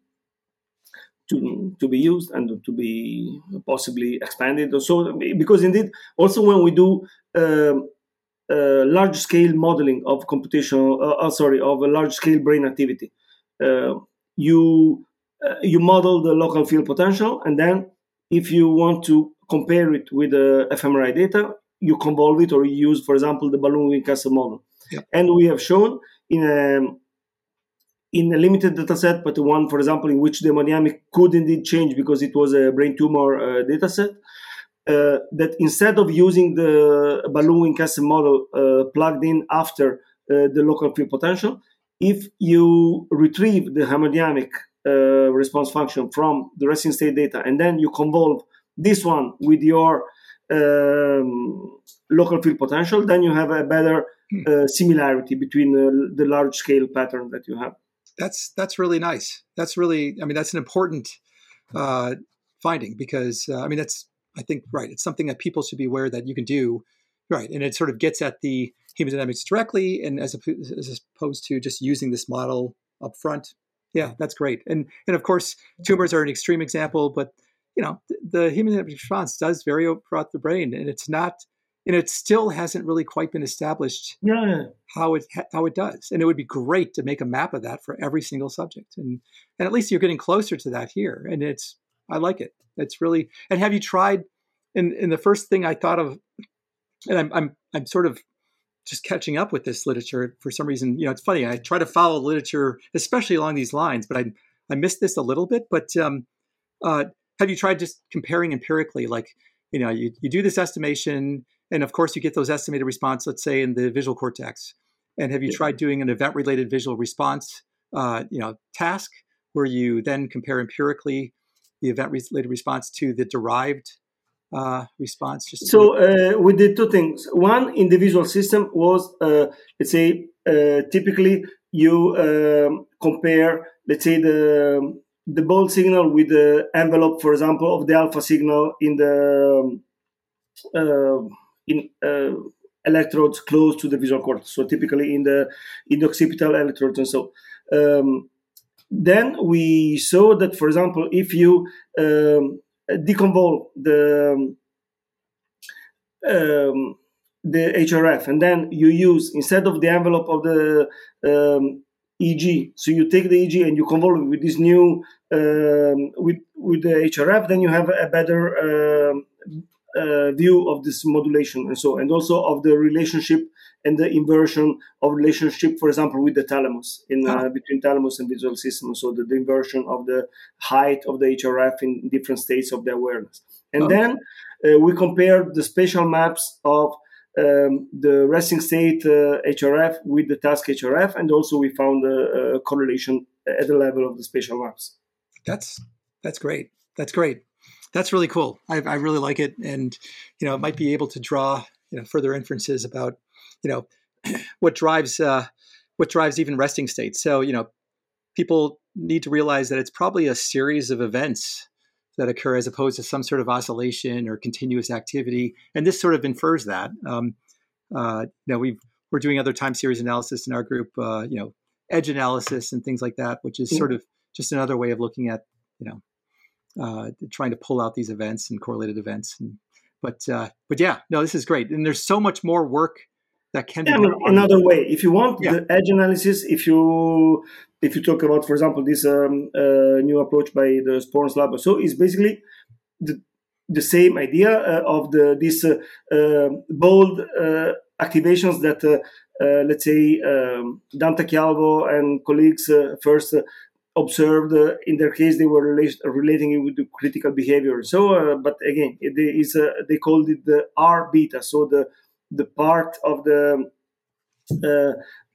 to to be used and to be possibly expanded. So because indeed, also when we do. Um, Uh, large-scale modeling of computational, uh, uh, sorry, of a large-scale brain activity. Uh, you uh, you model the local field potential, and then if you want to compare it with the uh, fMRI data, you convolve it or you use, for example, the Balloon-Wing-Castle model. Yep. And we have shown in a in a limited data set, but one, for example, in which the hemodynamic could indeed change because it was a brain tumor uh, data set. Uh, that instead of using the Balloon-Wing-Castle model uh, plugged in after uh, the local field potential, if you retrieve the hemodynamic uh, response function from the resting state data and then you convolve this one with your um, local field potential, then you have a better uh, similarity between uh, the large scale pattern that you have. That's that's really nice. That's really, I mean, that's an important uh, finding because uh, I mean that's. I think, right, it's something that people should be aware that you can do, right, and it sort of gets at the hemodynamics directly and as, a, as opposed to just using this model up front. Yeah, that's great. And, and of course, tumors are an extreme example, but, you know, the, the hemodynamic response does vary throughout the brain, and it's not, and it still hasn't really quite been established yeah. how it how it does. And it would be great to make a map of that for every single subject. And, and at least you're getting closer to that here, and it's, I like it. It's really, and have you tried, and, and the first thing I thought of, and I'm, I'm, I'm sort of just catching up with this literature for some reason, you know, it's funny. I try to follow literature, especially along these lines, but I, I missed this a little bit, but um, uh, have you tried just comparing empirically? Like, you know, you, you do this estimation and of course you get those estimated response, let's say in the visual cortex. And have you yeah. tried doing an event related visual response, uh, you know, task where you then compare empirically the event-related response to the derived uh, response? Just so uh, we did two things. One, in the visual system was, uh, let's say, uh, typically you um, compare, let's say, the the bold signal with the envelope, for example, of the alpha signal in the uh, in uh, electrodes close to the visual cortex, so typically in the in the occipital electrodes and so. Um, then we saw that, for example, if you um, deconvolve the um, the H R F and then you use, instead of the envelope of the um, E G, so you take the E G and you convolve it with this new um, with with the H R F, then you have a better uh, uh, view of this modulation and so, and also of the relationship and the inversion of relationship, for example, with the thalamus in uh, oh. between thalamus and visual system. So the, the inversion of the height of the H R F in different states of the awareness. And okay. then uh, we compared the spatial maps of um, the resting state uh, H R F with the task H R F, and also we found a, a correlation at the level of the spatial maps. That's that's great. That's great. That's really cool. I, I really like it, and you know, it might be able to draw you know further inferences about you know what drives uh, what drives even resting states. So you know, people need to realize that it's probably a series of events that occur as opposed to some sort of oscillation or continuous activity, and this sort of infers that. Um, uh, you know, we've we're doing other time series analysis in our group. Uh, you know, edge analysis and things like that, which is sort of just another way of looking at you know. Uh, trying to pull out these events and correlated events, and, but uh, but yeah, no, this is great, and there's so much more work that can be yeah, done. Another way, if you want yeah. the edge analysis, if you if you talk about, for example, this um, uh, new approach by the Sporns lab, so it's basically the the same idea uh, of the this uh, uh, bold uh, activations that uh, uh, let's say um, Dan Tacchialvo and colleagues uh, first. Uh, observed uh, in their case they were rela- relating it with the critical behavior. So, uh, but again, it is uh, they called it the R beta. So the the part of the uh,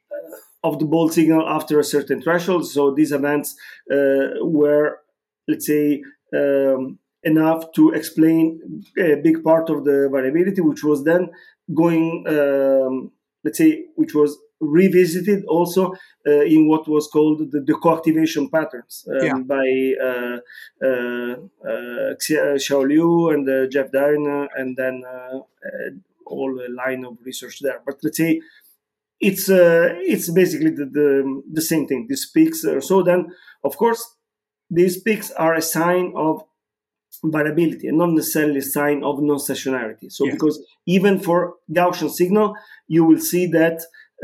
of the bold signal after a certain threshold. So these events uh, were, let's say, um, enough to explain a big part of the variability, which was then going, um, let's say, which was revisited also uh, in what was called the, the co-activation patterns um, yeah. by uh, uh, uh, Xiao Liu and uh, Jeff Dine, and then uh, uh, all a line of research there. But let's say it's uh, it's basically the, the the same thing. These peaks. Uh, so then, of course, these peaks are a sign of variability and not necessarily a sign of non-stationarity. So yeah. because even for Gaussian signal, you will see that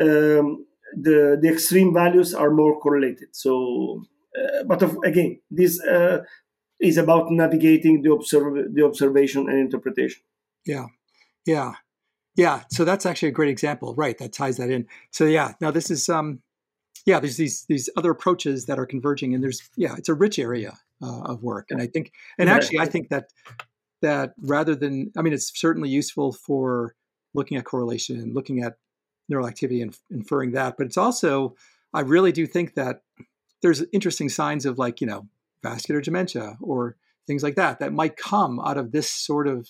Um, the the extreme values are more correlated. So, uh, but of, again, this uh, is about navigating the observ- the observation and interpretation. Yeah, yeah, yeah. So that's actually a great example, right? That ties that in. So yeah, now this is um, yeah. There's these these other approaches that are converging, and there's yeah, it's a rich area uh, of work, and I think, and yeah. actually, I think that that rather than, I mean, it's certainly useful for looking at correlation, looking at neural activity and inferring that, but it's also, I really do think that there's interesting signs of like, you know, vascular dementia or things like that, that might come out of this sort of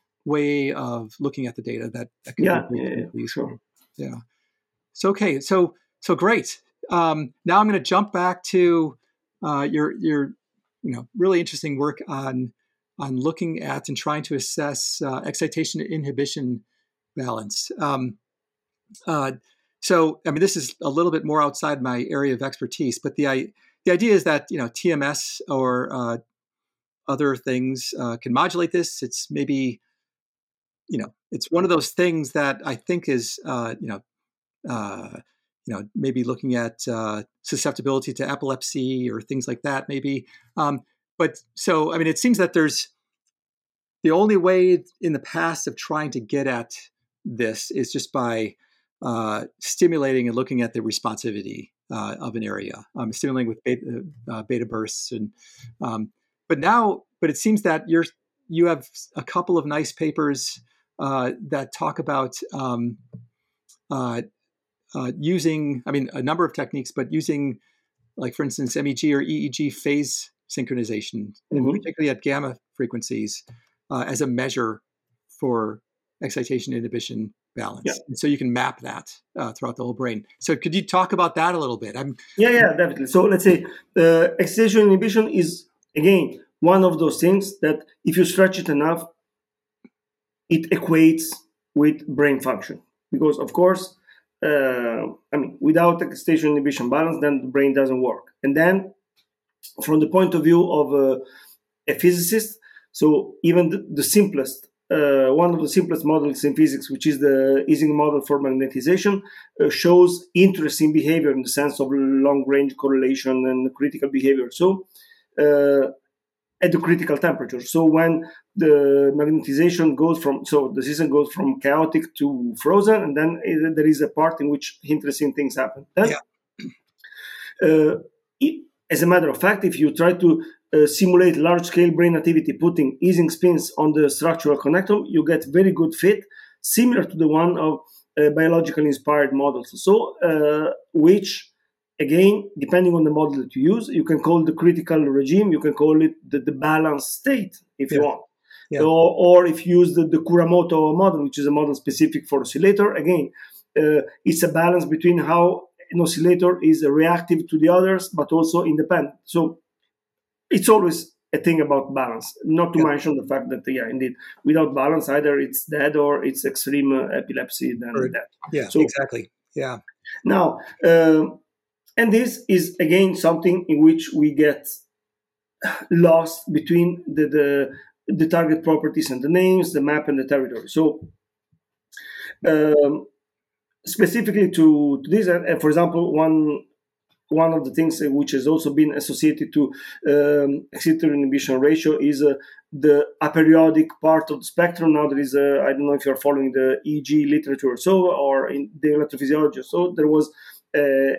way of looking at the data that, that could yeah, be yeah, yeah, sure. Yeah. So, okay. So, so great. Um, now I'm going to jump back to uh, your, your, you know, really interesting work on, on looking at and trying to assess uh, excitation and inhibition balance. Um, Uh, so, I mean, this is a little bit more outside my area of expertise, but the I, the idea is that, you know, T M S or uh, other things uh, can modulate this. It's maybe, you know, it's one of those things that I think is, uh, you know, uh, you know, maybe looking at uh, susceptibility to epilepsy or things like that, maybe. Um, but so, I mean, it seems that there's the only way in the past of trying to get at this is just by Uh, stimulating and looking at the responsivity uh, of an area, um, stimulating with beta, uh, beta bursts, and um, but now, but it seems that you're you have a couple of nice papers uh, that talk about um, uh, uh, using, I mean, a number of techniques, but using, like for instance, M E G or E E G phase synchronization, mm-hmm. and particularly at gamma frequencies, uh, as a measure for excitation inhibition balance. Yeah. And so you can map that uh, throughout the whole brain. So could you talk about that a little bit? I'm yeah, yeah, definitely. So let's say uh, excitation inhibition is, again, one of those things that if you stretch it enough, it equates with brain function. Because, of course, uh, I mean, without excitation inhibition balance, then the brain doesn't work. And then, from the point of view of uh, a physicist, so even the, the simplest, uh, one of the simplest models in physics, which is the Ising model for magnetization, uh, shows interesting behavior in the sense of long-range correlation and critical behavior. So, uh, at the critical temperature. So when the magnetization goes from, so the system goes from chaotic to frozen, and then it, there is a part in which interesting things happen. Then, yeah. uh, it, as a matter of fact, if you try to uh, simulate large-scale brain activity, putting Ising spins on the structural connectome, you get very good fit, similar to the one of uh, biologically inspired models. So, uh, which, again, depending on the model that you use, you can call the critical regime, you can call it the, the balanced state, if yeah. you want. Yeah. Or, or if you use the, the Kuramoto model, which is a model specific for oscillator, again, uh, it's a balance between how an oscillator is reactive to the others, but also independent. So it's always a thing about balance, not to yeah. mention the fact that, yeah, indeed, without balance, either it's dead or it's extreme uh, epilepsy, then or, dead. Yeah, so, exactly. Yeah. Now, uh, and this is, again, something in which we get lost between the, the, the target properties and the names, the map and the territory. So um, specifically to, to this, and for example, one one of the things which has also been associated to um, excitatory inhibition ratio is uh, the aperiodic part of the spectrum. Now there is, a, I don't know if you're following the E E G literature or so, or in the electrophysiology. So there was a,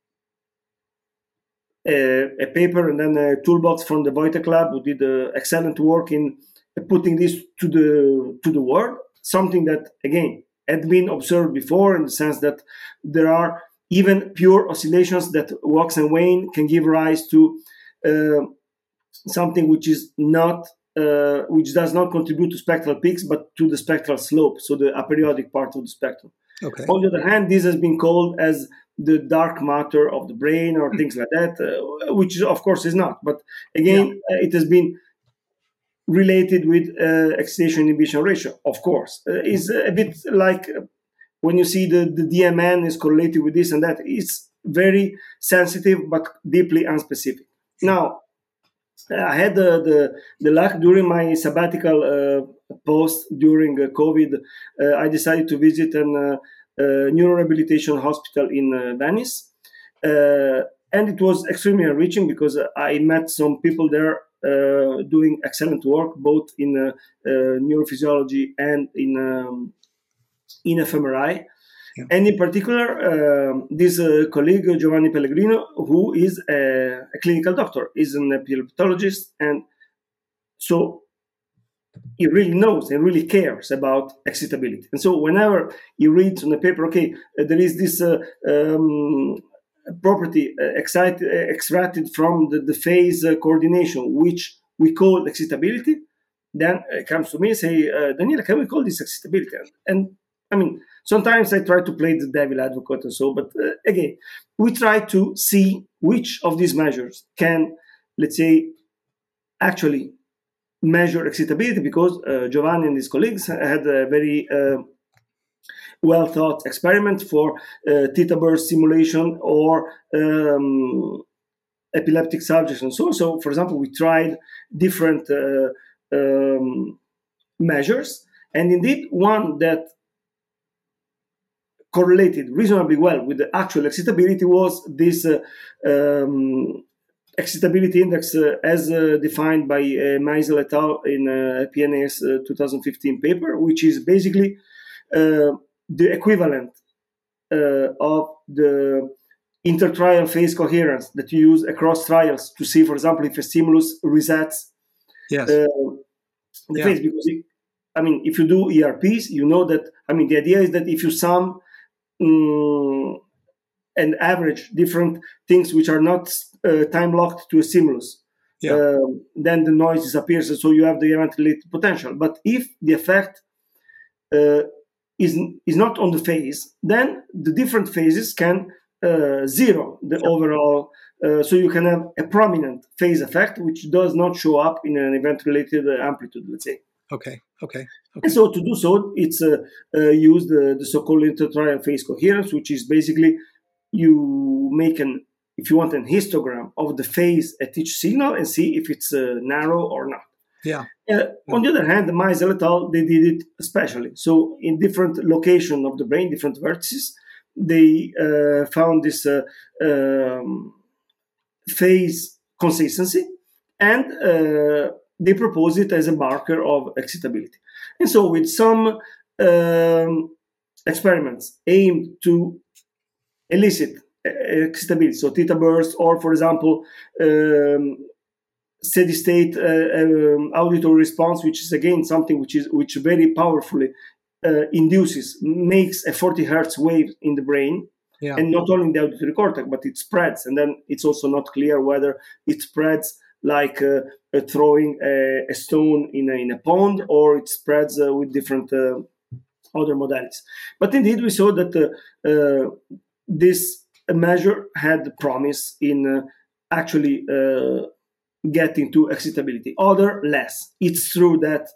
a, a paper and then a toolbox from the Wojtek lab who did uh, excellent work in putting this to the to the world. Something that, again, had been observed before in the sense that there are even pure oscillations that wax and wane can give rise to uh, something which is not, uh, which does not contribute to spectral peaks, but to the spectral slope, so the aperiodic part of the spectrum. Okay. On the other hand, this has been called as the dark matter of the brain or mm. things like that, uh, which of course is not. But again, yeah. uh, it has been related with uh, excitation inhibition ratio, of course. Uh, is a bit like uh, when you see the, the D M N is correlated with this and that. It's very sensitive but deeply unspecific. Now, I had the, the, the luck during my sabbatical uh, post during uh, COVID. Uh, I decided to visit an uh, uh, neurorehabilitation hospital in uh, Venice. Uh, and it was extremely enriching because I met some people there uh, doing excellent work, both in uh, uh, neurophysiology and in um, in fMRI. Yeah. And in particular, uh, this uh, colleague, Giovanni Pellegrino, who is a, a clinical doctor, is an epileptologist, and so he really knows and really cares about excitability. And so whenever he reads on the paper, okay, uh, there is this uh, um, property uh, excite, uh, extracted from the, the phase uh, coordination, which we call excitability, then it comes to me and say, uh, Daniele, can we call this excitability? And I mean, sometimes I try to play the devil advocate and so, but uh, again, we try to see which of these measures can, let's say, actually measure excitability, because uh, Giovanni and his colleagues had a very uh, well thought experiment for uh, theta burst simulation or um, epileptic subjects and so on. So, for example, we tried different uh, um, measures, and indeed one that correlated reasonably well with the actual excitability was this uh, um, excitability index uh, as uh, defined by uh, Meisel et al. In uh, P N A S uh, twenty fifteen paper, which is basically uh, the equivalent uh, of the intertrial phase coherence that you use across trials to see, for example, if a stimulus resets yes. uh, the yeah. phase. Because, it, I mean, if you do E R Ps, you know that, I mean, the idea is that if you sum um, and average different things which are not uh, time locked to a stimulus, yeah. uh, then the noise disappears, and so you have the event-related potential. But if the effect uh, is is not on the phase, then the different phases can uh, zero the yeah. overall. Uh, so you can have a prominent phase effect which does not show up in an event-related uh, amplitude, let's say. Okay. Okay. Okay. And so to do so, it's uh, uh, used uh, the so-called intertrial phase coherence, which is basically you make an, if you want, an histogram of the phase at each signal and see if it's uh, narrow or not. Yeah. Uh, on the other hand, the Meisel et al., they did it specially. So in different locations of the brain, different vertices, they uh, found this uh, um, phase consistency, and uh, they propose it as a marker of excitability. And so with some um, experiments aimed to elicit excitability, so theta burst, or for example, um, steady state uh, um, auditory response, which is again something which is which very powerfully uh, induces, makes a forty hertz wave in the brain. Yeah. And not only in the auditory cortex, but it spreads. And then it's also not clear whether it spreads like uh, uh, throwing a, a stone in a, in a pond, or it spreads uh, with different uh, other modalities. But indeed, we saw that uh, uh, this measure had promise in uh, actually uh, getting to excitability. Other, less. It's true that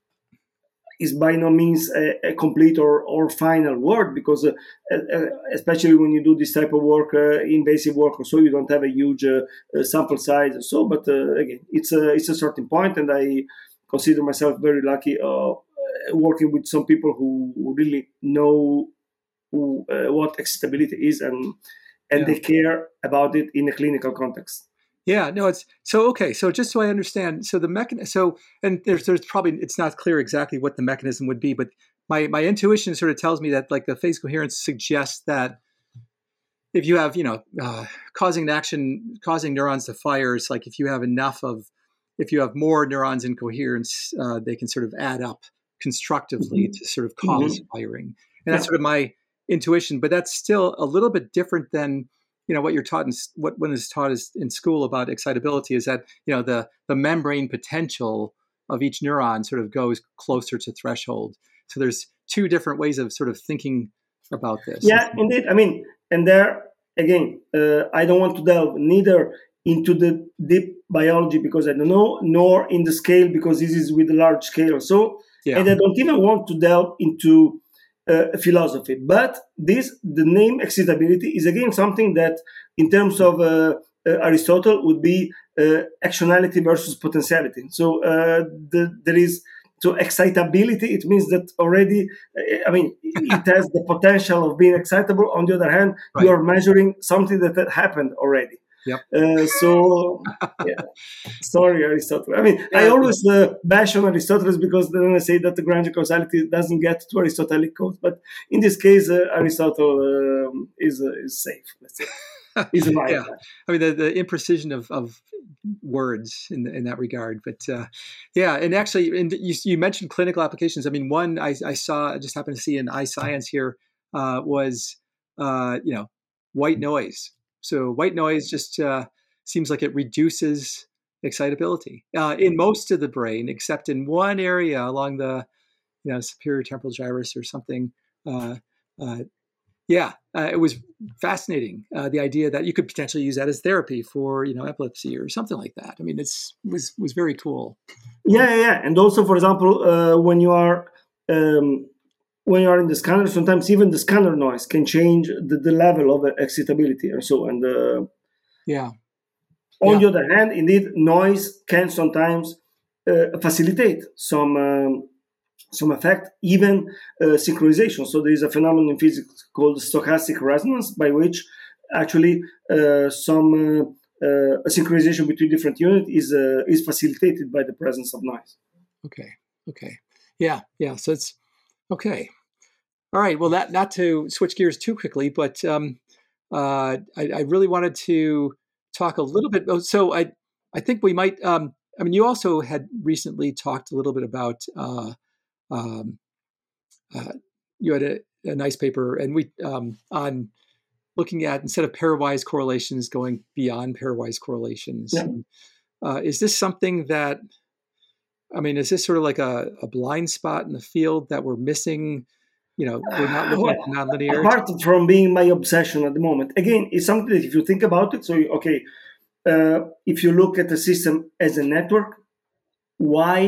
is by no means a, a complete or, or final word, because uh, uh, especially when you do this type of work, uh, invasive work, or so, you don't have a huge uh, uh, sample size or so. But uh, again, it's a it's a certain point, and I consider myself very lucky uh, working with some people who really know who, uh, what excitability is, and and yeah. they care about it in a clinical context. Yeah, no, it's so okay. So just so I understand, so the mechanism, so and there's there's probably it's not clear exactly what the mechanism would be, but my my intuition sort of tells me that like the phase coherence suggests that if you have you know uh, causing an action, causing neurons to fire, it's like if you have enough of, if you have more neurons in coherence, uh, they can sort of add up constructively mm-hmm. to sort of cause mm-hmm. firing, and yeah. that's sort of my intuition. But that's still a little bit different than. You know, what you're taught in what one is taught is in school about excitability is that, you know, the, the membrane potential of each neuron sort of goes closer to threshold. So there's two different ways of sort of thinking about this. Yeah, indeed. I mean, and there, again, uh, I don't want to delve neither into the deep biology because I don't know, nor in the scale because this is with a large scale or so. Yeah. And I don't even want to delve into Uh, philosophy, but this the name excitability is again something that, in terms of uh, uh, Aristotle, would be uh, actionality versus potentiality. So uh, the, there is so excitability. It means that already, uh, I mean, it has the potential of being excitable. On the other hand, right. you are measuring something that had happened already. Yep. Uh, so, yeah. Sorry, Aristotle. I mean, yeah, I always uh, bash on Aristotle because then I say that the Grange causality doesn't get to Aristotelic code. But in this case, uh, Aristotle um, is uh, is safe. Let's say. He's right. Yeah. I mean, the, the imprecision of, of words in in that regard. But uh, yeah, and actually, and you, you mentioned clinical applications. I mean, one I, I saw, I just happened to see in iScience here uh, was, uh, you know, white noise. So white noise just uh, seems like it reduces excitability uh, in most of the brain, except in one area along the, you know, superior temporal gyrus or something. Uh, uh, yeah, uh, it was fascinating. Uh, the idea that you could potentially use that as therapy for, you know, epilepsy or something like that. I mean, it's was was very cool. Yeah, yeah, and also, for example, uh, when you are um, when you are in the scanner, sometimes even the scanner noise can change the, the level of excitability or so. And uh, yeah, on yeah. the other hand, indeed, noise can sometimes uh, facilitate some um, some effect, even uh, synchronization. So there is a phenomenon in physics called stochastic resonance, by which actually uh, some uh, uh, a synchronization between different units is uh, is facilitated by the presence of noise. Okay. Okay. Yeah. Yeah. So it's. Okay. All right. Well, that not to switch gears too quickly, but um, uh, I, I really wanted to talk a little bit. So I, I think we might. Um, I mean, you also had recently talked a little bit about. Uh, um, uh, you had a, a nice paper, and we um, on looking at instead of pairwise correlations, going beyond pairwise correlations. Yeah. And, uh, is this something that? I mean, is this sort of like a, a blind spot in the field that we're missing? You know, we're not looking well, at nonlinear. Apart from being my obsession at the moment, again, it's something that if you think about it, so okay, uh, if you look at the system as a network, why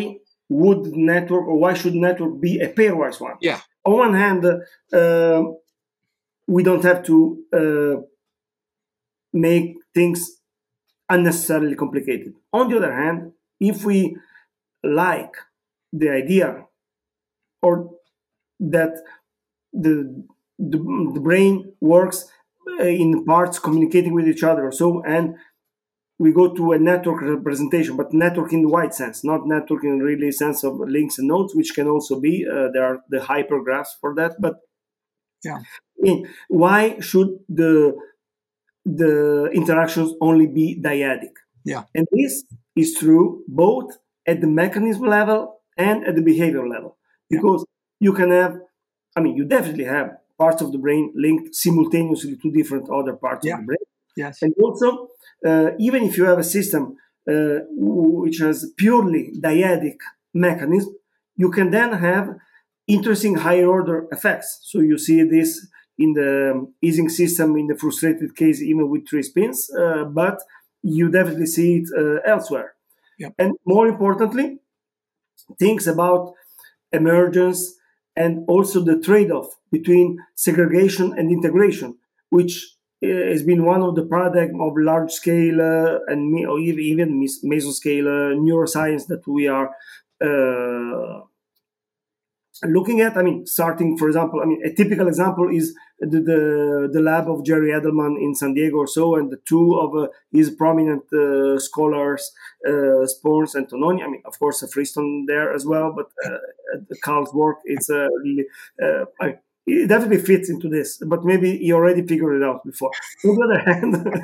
would network or why should network be a pairwise one? Yeah. On one hand, uh, we don't have to uh, make things unnecessarily complicated. On the other hand, if we like the idea or that the the, the brain works in parts communicating with each other or so, and we go to a network representation, but network in the wide sense, not network in really sense of links and nodes, which can also be, uh, there are the hypergraphs for that, but yeah. in, why should the the interactions only be dyadic? Yeah. And this is true both at the mechanism level and at the behavior level, because yeah. you can have, I mean, you definitely have parts of the brain linked simultaneously to different other parts yeah. of the brain. Yes. And also, uh, even if you have a system uh, which has purely dyadic mechanism, you can then have interesting higher order effects. So you see this in the Ising system, in the frustrated case, even with three spins, uh, but you definitely see it uh, elsewhere. Yep. And more importantly, things about emergence and also the trade-off between segregation and integration, which has been one of the paradigm of large-scale uh, and or even mesoscale uh, neuroscience that we are uh, looking at. I mean, starting, for example, I mean, a typical example is the the, the lab of Jerry Edelman in San Diego or so, and the two of uh, his prominent uh, scholars, uh, Sporns and Tononi. I mean, of course, uh, Freestone there as well, but uh, Carl's work, it's uh, really, uh, I mean, it definitely fits into this, but maybe he already figured it out before. On the other hand,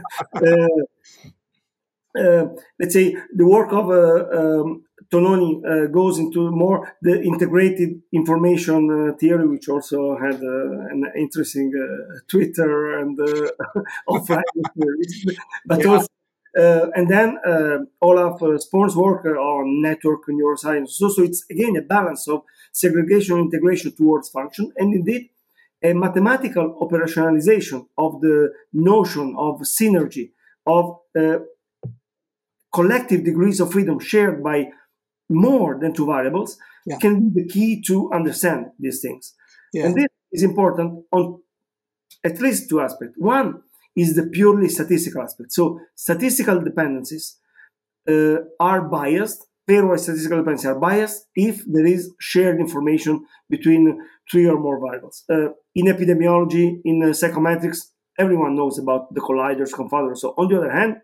uh, uh, let's say the work of uh, um, Tononi uh, goes into more the integrated information uh, theory, which also had uh, an interesting uh, Twitter and uh, offline theories, but yeah. also, uh, and then uh, Olaf uh, Sporn's work uh, on network neuroscience. So, so it's again a balance of segregation and integration towards function, and indeed a mathematical operationalization of the notion of synergy, of uh, collective degrees of freedom shared by more than two variables, yeah. can be the key to understand these things. Yeah. And this is important on at least two aspects. One is the purely statistical aspect. So statistical dependencies uh, are biased, pairwise statistical dependencies are biased if there is shared information between three or more variables. Uh, in epidemiology, in uh, psychometrics, everyone knows about the colliders, confounders. So on the other hand,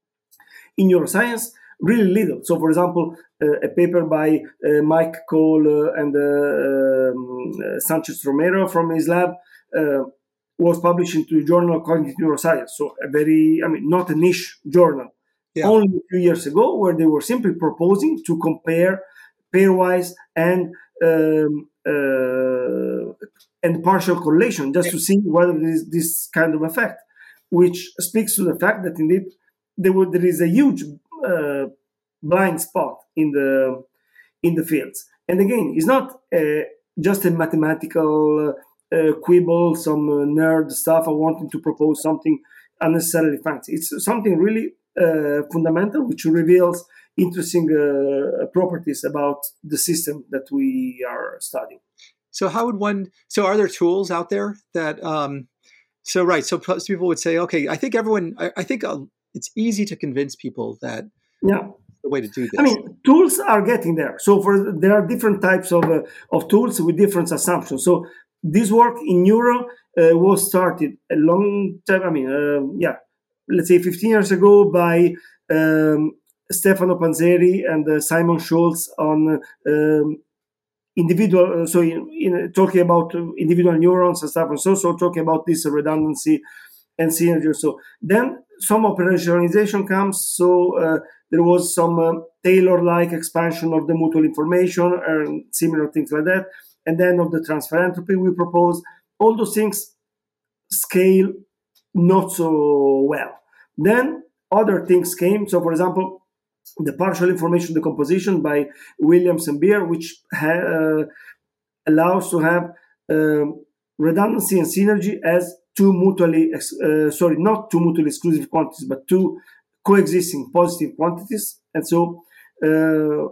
in neuroscience, really little. So, for example, uh, a paper by uh, Mike Cole uh, and uh, um, uh, Sanchez Romero from his lab uh, was published into the Journal of Cognitive Neuroscience. So, a very, I mean, not a niche journal. Yeah. Only a few years ago, where they were simply proposing to compare pairwise and um, uh, and partial correlation, just to see whether there is this kind of effect, which speaks to the fact that indeed there, were, there is a huge uh, blind spot in the in the fields. And again, it's not uh, just a mathematical uh, quibble, some uh, nerd stuff or wanting to propose something unnecessarily fancy. It's something really uh, fundamental, which reveals interesting uh, properties about the system that we are studying. So how would one, so are there tools out there that, um, so right, so people would say, okay, I think everyone, I, I think uh, it's easy to convince people that yeah. the way to do this. I mean, tools are getting there. So for there are different types of uh, of tools with different assumptions. So this work in neuro uh, was started a long time, I mean, uh, yeah, let's say fifteen years ago by um, Stefano Panzeri and uh, Simon Schultz on um, individual, uh, so in, in talking about individual neurons and stuff, and so so talking about this redundancy and synergy. So then some operationalization comes. So uh, there was some uh, Taylor-like expansion of the mutual information and similar things like that, and then of the transfer entropy we propose. All those things scale not so well. Then other things came. So, for example, the partial information decomposition by Williams and Beer, which ha- uh, allows to have um, redundancy and synergy as two mutually, uh, sorry, not two mutually exclusive quantities, but two coexisting positive quantities. And so uh,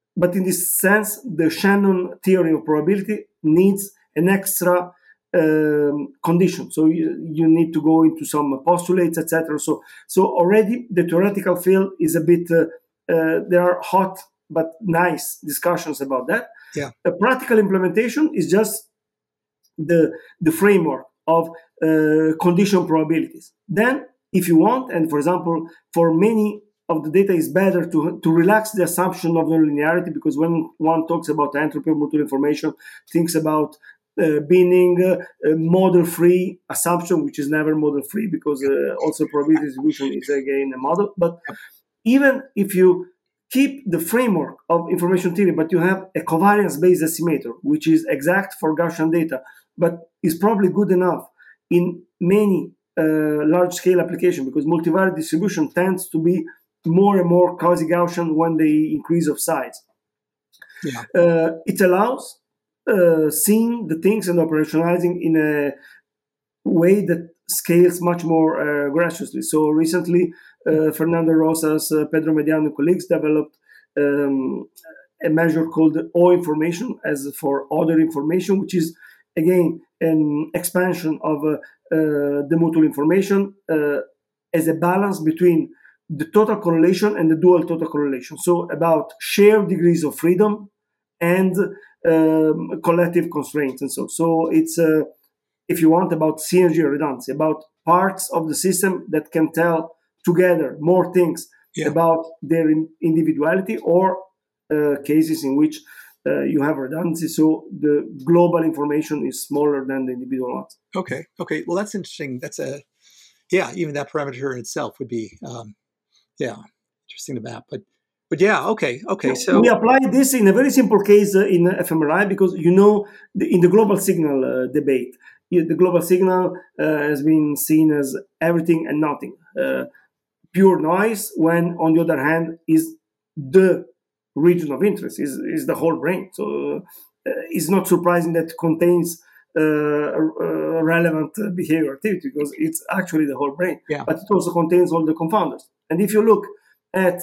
but in this sense, the Shannon theory of probability needs an extra um, condition. So you, you need to go into some postulates, et cetera. So, so already the theoretical field is a bit, uh, uh, there are hot but nice discussions about that. Yeah. A practical implementation is just the, the framework of uh, condition probabilities. Then, if you want, and for example, for many of the data, is better to, to relax the assumption of nonlinearity, because when one talks about entropy of mutual information, thinks about uh, being uh, a model-free assumption, which is never model-free, because uh, also probability distribution is again a model. But even if you keep the framework of information theory, but you have a covariance-based estimator, which is exact for Gaussian data, but is probably good enough in many uh, large-scale applications, because multivariate distribution tends to be more and more quasi-Gaussian when they increase of size. Yeah. Uh, it allows uh, seeing the things and operationalizing in a way that scales much more uh, graciously. So recently, uh, Fernando Rosas, uh, Pedro Mediano and colleagues developed um, a measure called O information, as for other information, which is, again, an expansion of uh, uh, the mutual information uh, as a balance between the total correlation and the dual total correlation. So about shared degrees of freedom and um, collective constraints. And so, so it's, uh, if you want, about synergy or redundancy, about parts of the system that can tell together more things yeah. about their in- individuality, or uh, cases in which uh, you have redundancy. So the global information is smaller than the individual ones. Okay. Okay. Well, that's interesting. That's a, yeah, even that parameter in itself would be, um, yeah, interesting to map. But, but yeah, okay. Okay. So we apply this in a very simple case uh, in f M R I, because, you know, the, in the global signal uh, debate, the global signal uh, has been seen as everything and nothing, uh, pure noise, when on the other hand is the region of interest, is, is the whole brain. So uh, it's not surprising that it contains uh, uh, relevant uh, behavior activity, because it's actually the whole brain. Yeah. But it also contains all the confounders. And if you look at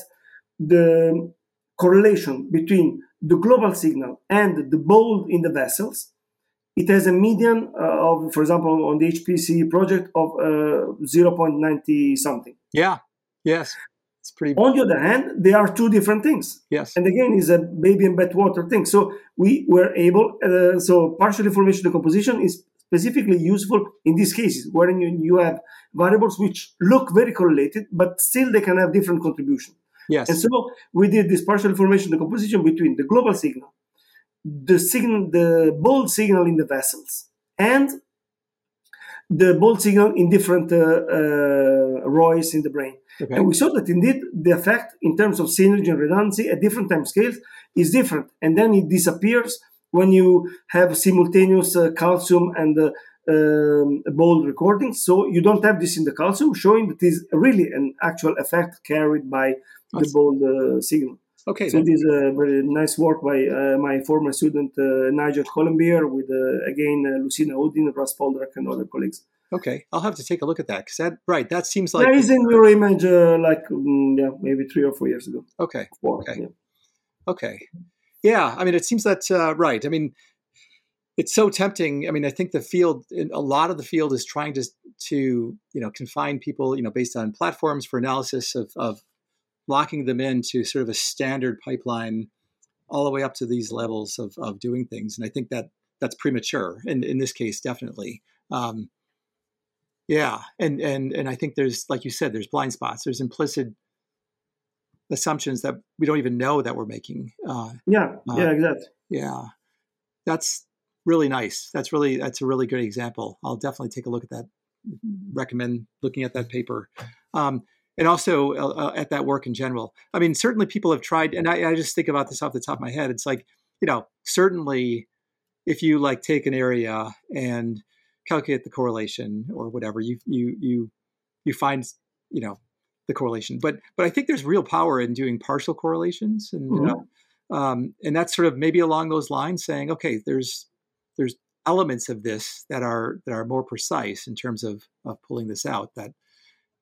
the correlation between the global signal and the bold in the vessels, it has a median uh, of, for example, on the H P C project of uh, zero point nine zero something. Yeah. Yes. It's pretty. On the other hand, they are two different things. Yes. And again, it's a baby and bathwater thing. So we were able, uh, so partial information decomposition is specifically useful in these cases, wherein you, you have variables which look very correlated, but still they can have different contribution. Yes. And so we did this partial information decomposition between the global signal, the signal, the bold signal in the vessels, and the bold signal in different uh, uh, R O Is in the brain. Okay. And we saw that indeed the effect in terms of synergy and redundancy at different time scales is different. And then it disappears when you have simultaneous uh, calcium and uh, um, bold recordings. So you don't have this in the calcium, showing that it is really an actual effect carried by the awesome. bold uh, signal. Okay. So this is a very nice work by uh, my former student, uh, Nigel Colombier, with, uh, again, uh, Lucina Udin, Russ Poldrack, and other colleagues. Okay. I'll have to take a look at that, because that, right, that seems like... There is in your image uh, like, um, yeah, maybe three or four years ago. Okay. Four, okay. Yeah. Okay. Yeah, I mean, it seems that, uh, right. I mean, it's so tempting. I mean, I think the field, a lot of the field is trying to, to you know, confine people, you know, based on platforms for analysis of, of locking them into sort of a standard pipeline all the way up to these levels of, of doing things. And I think that that's premature in, in this case, definitely. Um, yeah. And, and, and I think there's, like you said, there's blind spots, there's implicit assumptions that we don't even know that we're making. Uh, yeah. Yeah, uh, exactly. Yeah. That's really nice. That's really, that's a really good example. I'll definitely take a look at that. Recommend looking at that paper. Um, And also uh, at that work in general. I mean, certainly people have tried, and I, I just think about this off the top of my head. It's like, you know, certainly if you like take an area and calculate the correlation or whatever, you you you you find, you know, the correlation. But but I think there's real power in doing partial correlations, and mm-hmm. you know, um, and that's sort of maybe along those lines, saying, okay, there's there's elements of this that are that are more precise in terms of of pulling this out that.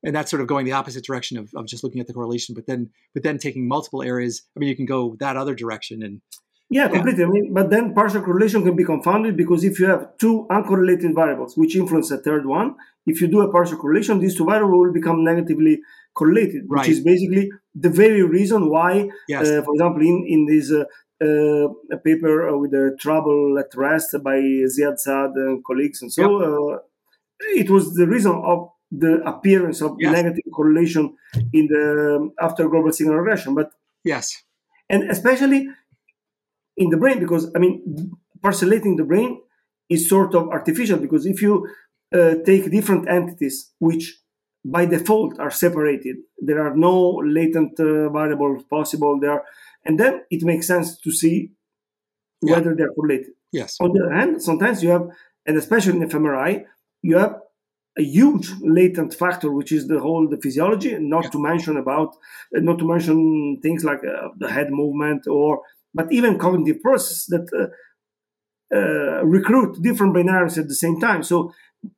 and that's sort of going the opposite direction of, of just looking at the correlation, but then but then taking multiple areas. I mean, you can go that other direction and yeah, completely. Yeah. I mean, but then partial correlation can be confounded because if you have two uncorrelated variables which influence a third one, if you do a partial correlation, these two variables will become negatively correlated, right. which is basically the very reason why, yes. uh, for example, in in this uh, uh, paper with the trouble at rest by Ziad Saad and colleagues and so, yep. uh, it was the reason of the appearance of yes. negative correlation in the after global signal regression. But yes, and especially in the brain, because I mean, parcellating the brain is sort of artificial, because if you uh, take different entities which by default are separated, there are no latent uh, variables possible there, and then it makes sense to see yeah. whether they're correlated. Yes. On the other hand, sometimes you have, and especially in fMRI, you have a huge latent factor, which is the whole the physiology, and not yeah. to mention about, uh, not to mention things like uh, the head movement, or but even cognitive processes that uh, uh, recruit different brain areas at the same time. So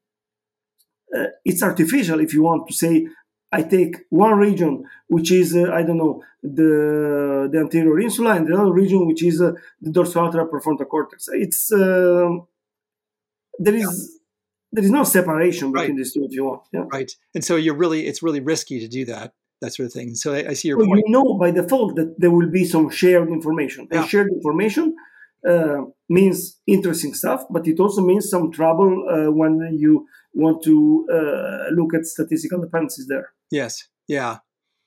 uh, it's artificial if you want to say, I take one region, which is, uh, I don't know, the the anterior insula, and the other region, which is uh, the dorsolateral prefrontal cortex. It's, uh, there is... Yeah. There is no separation between right. these two if you want. Yeah. Right. And so you're really, it's really risky to do that, that sort of thing. So I, I see your well, point. You know by default that there will be some shared information. Yeah. And shared information uh, means interesting stuff, but it also means some trouble uh, when you want to uh, look at statistical dependencies there. Yes. Yeah.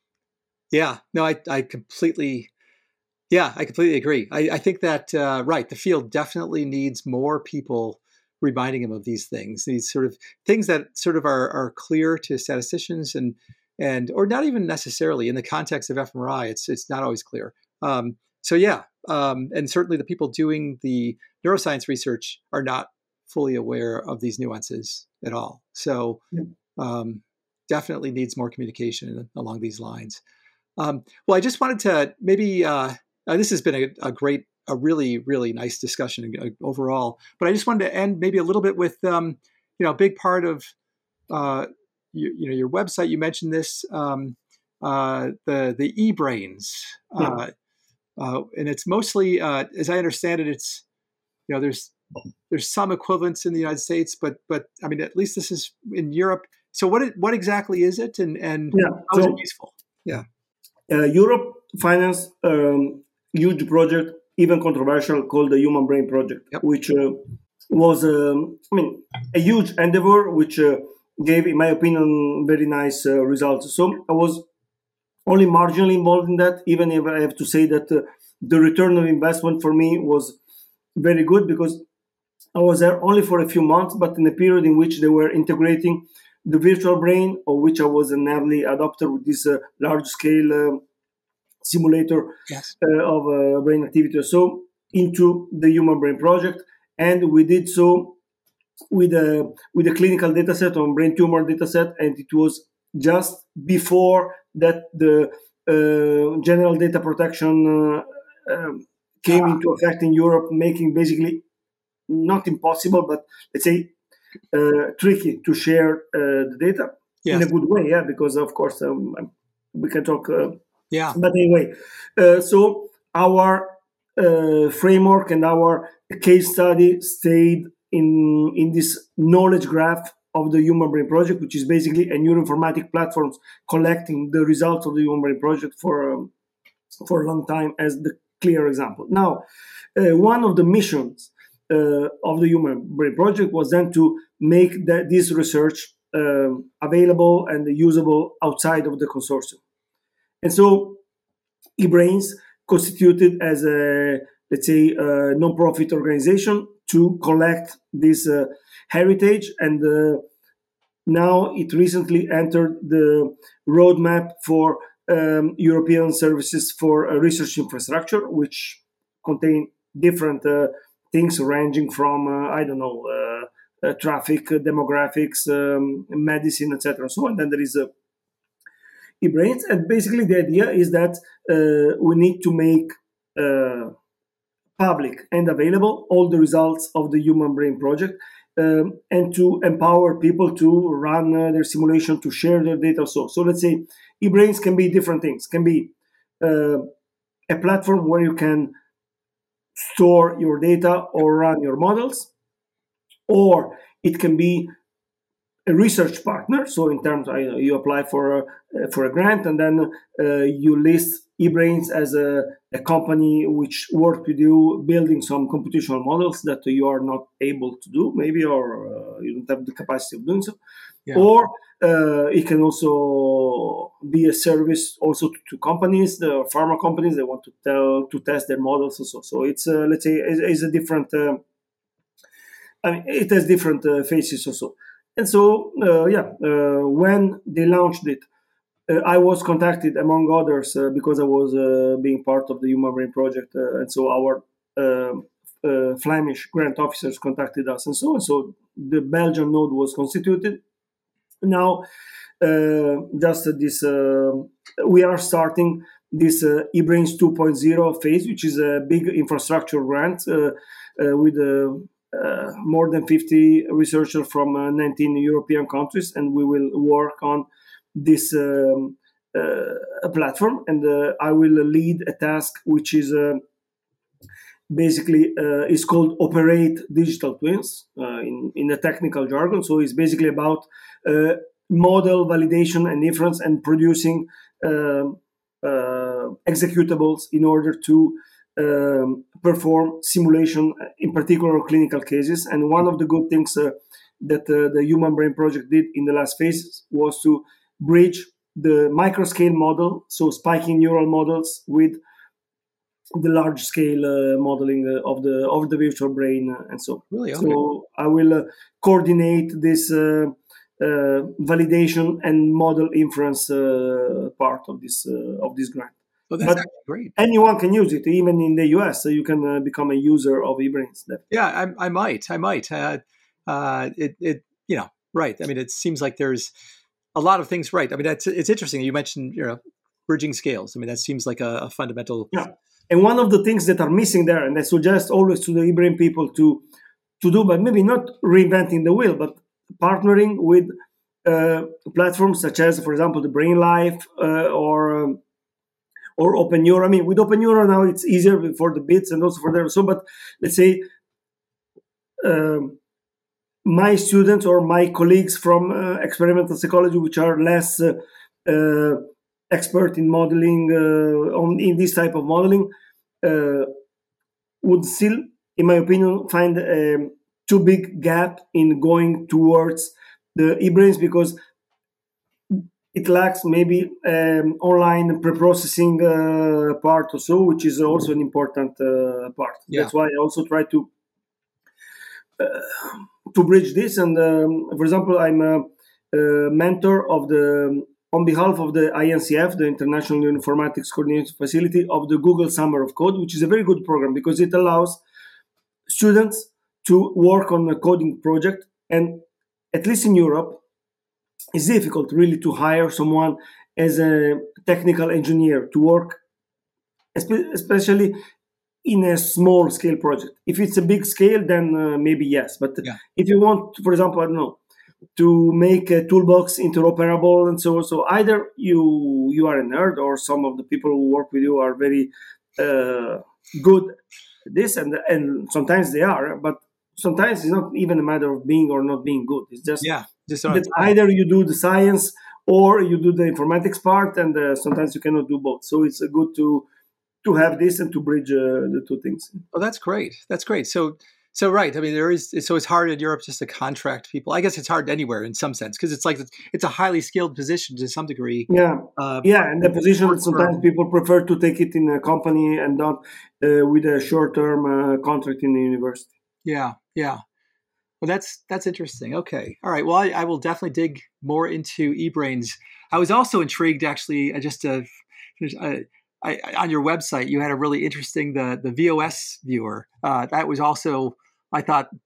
Yeah. No, I, I completely, yeah, I completely agree. I, I think that, uh, right, the field definitely needs more people reminding him of these things, these sort of things that sort of are, are clear to statisticians and, and, or not even necessarily in the context of fMRI, it's, it's not always clear. Um, so yeah. Um, and certainly the people doing the neuroscience research are not fully aware of these nuances at all. So, um, definitely needs more communication along these lines. Um, well, I just wanted to maybe, uh, uh this has been a, a great a really, really nice discussion overall. But I just wanted to end maybe a little bit with, um, you know, a big part of, uh, you, you know, your website. You mentioned this, um, uh, the the eBrains, uh, yeah. uh, and it's mostly, uh, as I understand it, it's, you know, there's there's some equivalents in the United States, but but I mean, at least this is in Europe. So what it, what exactly is it, and and yeah. how so, is it useful? Yeah, uh, Europe financed a um, huge project, even controversial, called the Human Brain Project, yep. which uh, was, um, I mean, a huge endeavor, which uh, gave, in my opinion, very nice uh, results. So I was only marginally involved in that, even if I have to say that uh, the return of investment for me was very good, because I was there only for a few months, but in a period in which they were integrating the virtual brain, of which I was an early adopter with this uh, large-scale uh, simulator yes. uh, of uh, brain activity, so into the Human Brain Project, and we did so with a with a clinical data set on brain tumor data set, and it was just before that the uh, general data protection uh, um, came ah. into effect in Europe, making basically not impossible, but let's say uh, tricky to share uh, the data yes. in a good way, yeah, because of course um, we can talk. Uh, Yeah. But anyway, uh, so our uh, framework and our case study stayed in in this knowledge graph of the Human Brain Project, which is basically a neuroinformatic platform collecting the results of the Human Brain Project for um, for a long time as the clear example. Now, uh, one of the missions uh, of the Human Brain Project was then to make that, this research uh, available and usable outside of the consortium. And so eBrains constituted as a, let's say, a non-profit organization to collect this uh, heritage. And uh, now it recently entered the roadmap for um, European Services for uh, Research Infrastructure, which contain different uh, things ranging from, uh, I don't know, uh, uh, traffic, uh, demographics, um, medicine, et cetera. So, and then there is a eBrains, and basically the idea is that uh, we need to make uh, public and available all the results of the Human Brain Project, um, and to empower people to run uh, their simulation, to share their data. So, so let's say eBrains can be different things. Can be uh, a platform where you can store your data or run your models, or it can be a research partner. So in terms, uh, you apply for a, for a grant, and then uh, you list eBrains as a, a company which worked with you building some computational models that you are not able to do, maybe, or uh, you don't have the capacity of doing so. Yeah. Or uh, it can also be a service also to, to companies, the pharma companies. They want to tell to test their models also. So it's uh, let's say it's, it's a different. Uh, I mean, it has different uh, faces also. And so, uh, yeah, uh, when they launched it, uh, I was contacted, among others, uh, because I was uh, being part of the Human Brain Project. Uh, and so our uh, uh, Flemish grant officers contacted us. And so, and so the Belgian node was constituted. Now, uh, just this, uh, we are starting this uh, eBrains two point oh phase, which is a big infrastructure grant uh, uh, with a Uh, more than fifty researchers from uh, nineteen European countries, and we will work on this um, uh, platform. And uh, I will lead a task which is uh, basically uh, is called Operate Digital Twins uh, in in the technical jargon. So it's basically about uh, model validation and inference and producing uh, uh, executables in order to Um, perform simulation, in particular clinical cases. And one of the good things uh, that uh, the Human Brain Project did in the last phase was to bridge the microscale model, so spiking neural models, with the large scale uh, modeling uh, of the of the virtual brain, uh, and so. Really? Okay. So I will uh, coordinate this uh, uh, validation and model inference uh, part of this uh, of this grant. Oh, that's but actually great. Anyone can use it, even in the U S. So you can uh, become a user of eBrains. Yeah, I, I might. I might. Uh, uh, it, it, you know, right. I mean, it seems like there's a lot of things right. I mean, that's it's interesting. You mentioned, you know, bridging scales. I mean, that seems like a, a fundamental. Yeah, and one of the things that are missing there, and I suggest always to the eBrain people to to do, but maybe not reinventing the wheel, but partnering with uh, platforms such as, for example, the BrainLife uh, or. Um, Or OpenNeuro. I mean, with OpenNeuro now it's easier for the bits and also for the so. But let's say um, my students or my colleagues from uh, experimental psychology, which are less uh, uh, expert in modeling, uh, on in this type of modeling, uh, would still, in my opinion, find a too big gap in going towards the eBrains, because it lacks maybe um, online pre-processing uh, part or so, which is also an important uh, part. Yeah. That's why I also try to uh, to bridge this. And um, for example, I'm a, a mentor of the, on behalf of the I N C F, the International Informatics Coordination Facility, of the Google Summer of Code, which is a very good program because it allows students to work on a coding project. And at least in Europe, it's difficult really to hire someone as a technical engineer to work, especially in a small scale project. If it's a big scale, then uh, maybe yes. But yeah. If you want, for example, I don't know, to make a toolbox interoperable and so on, so either you you are a nerd or some of the people who work with you are very uh, good at this, and and sometimes they are, but sometimes it's not even a matter of being or not being good. It's just yeah. that either you do the science or you do the informatics part, and uh, sometimes you cannot do both. So it's uh, good to to have this and to bridge uh, the two things. Oh, that's great. That's great. So, so right. I mean, there is. So it's hard in Europe just to contract people. I guess it's hard anywhere in some sense because it's like it's a highly skilled position to some degree. Yeah, uh, yeah, and the position sometimes people prefer to take it in a company and not uh, with a short-term uh, contract in the university. Yeah, yeah. Well, that's that's interesting. Okay. All right. Well, I, I will definitely dig more into eBrains. I was also intrigued, actually, uh, just to, uh, I, on your website, you had a really interesting, the, the V O S viewer. Uh, that was also, I thought,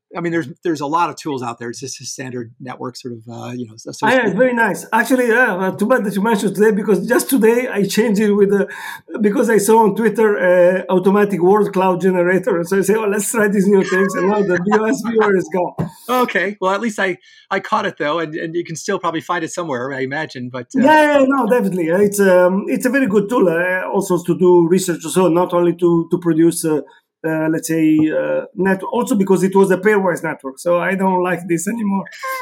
I mean, there's there's a lot of tools out there. It's just a standard network sort of, uh, you know. Ah, yeah, it's very nice. Actually, yeah, well, too bad that you mentioned today, because just today I changed it with, uh, because I saw on Twitter uh, automatic word cloud generator. And so I say, oh, let's try these new things. And now the B O S viewer is gone. Okay. Well, at least I, I caught it, though. And, and you can still probably find it somewhere, I imagine. But uh... yeah, yeah, no, definitely. It's um, it's a very good tool uh, also to do research. So not only to, to produce uh, Uh, let's say uh, net also because it was a pairwise network, so I don't like this anymore.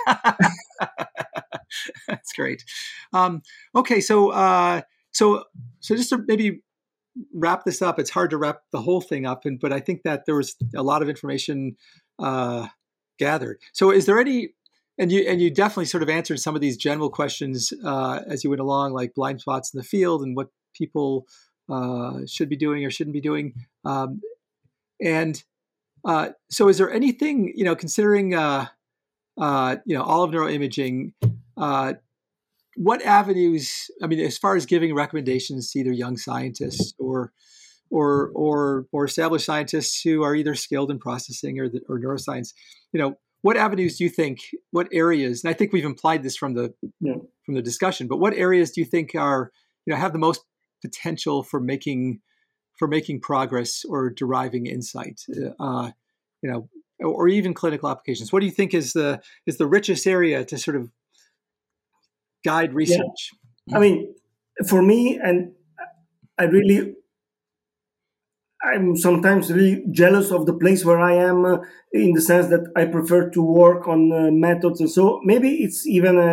That's great. Um, okay, so uh, so so just to maybe wrap this up, it's hard to wrap the whole thing up, and but I think that there was a lot of information uh, gathered. So is there any, and you and you definitely sort of answered some of these general questions uh, as you went along, like blind spots in the field and what people uh, should be doing or shouldn't be doing. Um, And uh, so is there anything, you know, considering, uh, uh, you know, all of neuroimaging, uh, what avenues, I mean, as far as giving recommendations to either young scientists or or or or established scientists who are either skilled in processing or, the, or neuroscience, you know, what avenues do you think, what areas, and I think we've implied this from the yeah. from the discussion, but what areas do you think are, you know, have the most potential for making for making progress or deriving insight, uh, you know, or even clinical applications? What do you think is the is the richest area to sort of guide research? Yeah. I mean, for me, and I really, I'm sometimes really jealous of the place where I am, uh, in the sense that I prefer to work on uh, methods, and so maybe it's even a,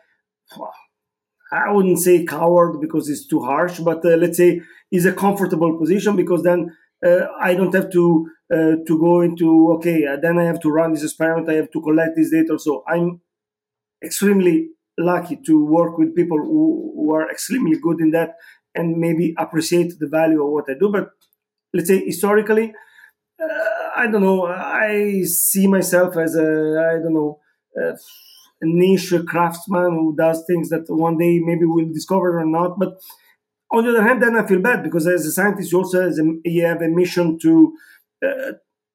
I wouldn't say coward because it's too harsh, but uh, let's say is a comfortable position, because then uh, I don't have to uh, to go into, okay, uh, then I have to run this experiment, I have to collect this data. So I'm extremely lucky to work with people who, who are extremely good in that and maybe appreciate the value of what I do. But let's say historically, uh, I don't know, I see myself as a, I don't know, uh, a niche craftsman who does things that one day maybe we'll discover or not. But on the other hand, then I feel bad, because as a scientist, you also has a, you have a mission to uh,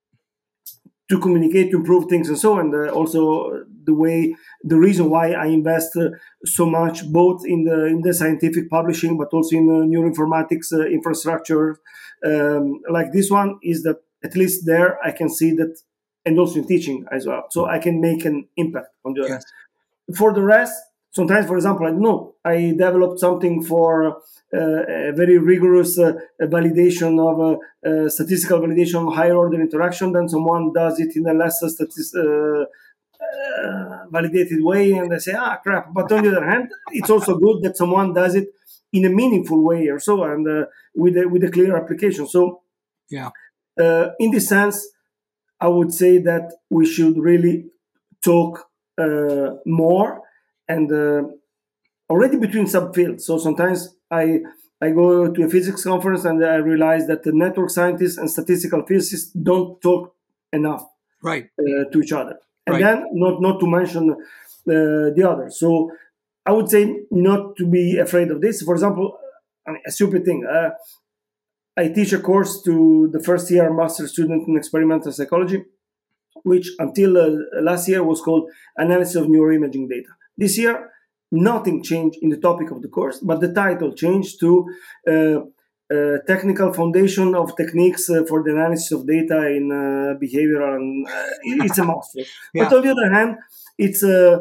to communicate, to improve things, and so on. And uh, also the way, the reason why I invest uh, so much both in the in the scientific publishing, but also in the neuroinformatics uh, infrastructure um, like this one, is that at least there I can see that, and also in teaching as well, so I can make an impact on the. Yes. For the rest, sometimes, for example, I don't know, I developed something for uh, a very rigorous uh, validation of uh, uh, statistical validation of higher order interaction. Then someone does it in a less statis- uh, uh, validated way, and they say, ah, crap. But on the other hand, it's also good that someone does it in a meaningful way or so, and uh, with a, with a clear application. So, yeah, uh, in this sense, I would say that we should really talk uh, more. And uh, already between subfields. So sometimes I I go to a physics conference and I realize that the network scientists and statistical physicists don't talk enough right uh, to each other. And right. then not not to mention uh, the others. So I would say not to be afraid of this. For example, I mean, a stupid thing. Uh, I teach a course to the first year master student in experimental psychology, which until uh, last year was called Analysis of Neuroimaging Data. This year, nothing changed in the topic of the course, but the title changed to uh, uh, Technical Foundation of Techniques uh, for the Analysis of Data in uh, Behavioral. And uh, it's a mouthful. Yeah. But on the other hand, it's uh,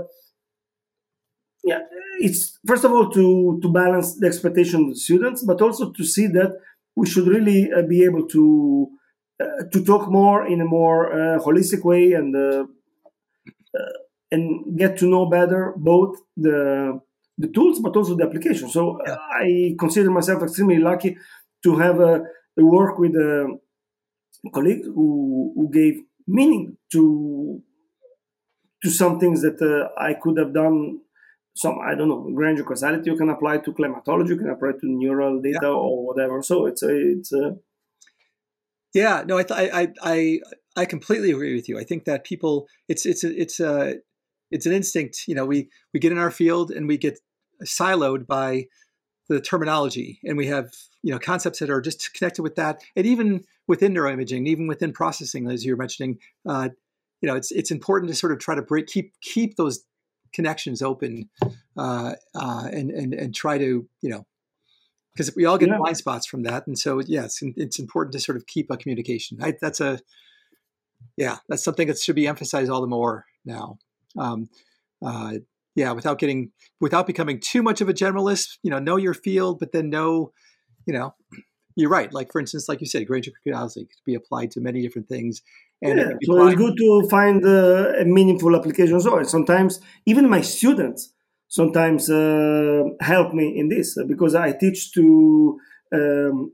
yeah, it's first of all to to balance the expectation of the students, but also to see that we should really uh, be able to uh, to talk more in a more uh, holistic way, and. Uh, uh, and get to know better both the the tools, but also the application. So yeah. I consider myself extremely lucky to have a, a work with a colleague who, who gave meaning to to some things that uh, I could have done. Some, I don't know, Granger causality you can apply to climatology, you can apply to neural data yeah. or whatever. So it's a, it's a, yeah, no, I, th- I, I, I completely agree with you. I think that people, it's, it's, a, it's a, it's an instinct. You know, we, we get in our field and we get siloed by the terminology, and we have, you know, concepts that are just connected with that. And even within neuroimaging, even within processing, as you were mentioning, uh, you know, it's it's important to sort of try to break, keep keep those connections open, uh, uh, and and and try to, you know, because we all get yeah. blind spots from that, and so yeah, it's it's important to sort of keep a communication. I, that's a yeah, that's something that should be emphasized all the more now. Um, uh, yeah, without getting without becoming too much of a generalist, you know, know your field, but then know, you know, you're right. Like for instance, like you said, Granger criticality could be applied to many different things. And yeah, it so it's good to find uh, a meaningful application. So sometimes even my students sometimes uh, help me in this uh, because I teach to um,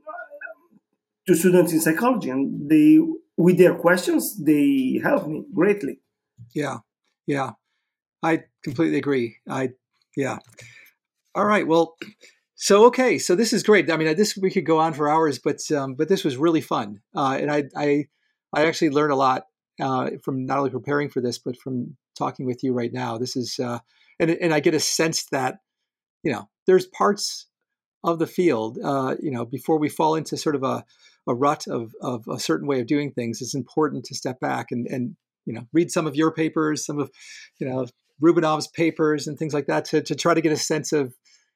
to students in psychology, and they with their questions they help me greatly. Yeah, yeah, I completely agree. I yeah. All right, well. So okay, so this is great. I mean, this we could go on for hours, but um, but this was really fun, uh, and I, I I actually learned a lot uh, from not only preparing for this, but from talking with you right now. This is uh, and and I get a sense that, you know, there's parts of the field, uh, you know, before we fall into sort of a, a rut of of a certain way of doing things. It's important to step back and and you know read some of your papers, some of you know Rubenov's papers and things like that to to try to get a sense of.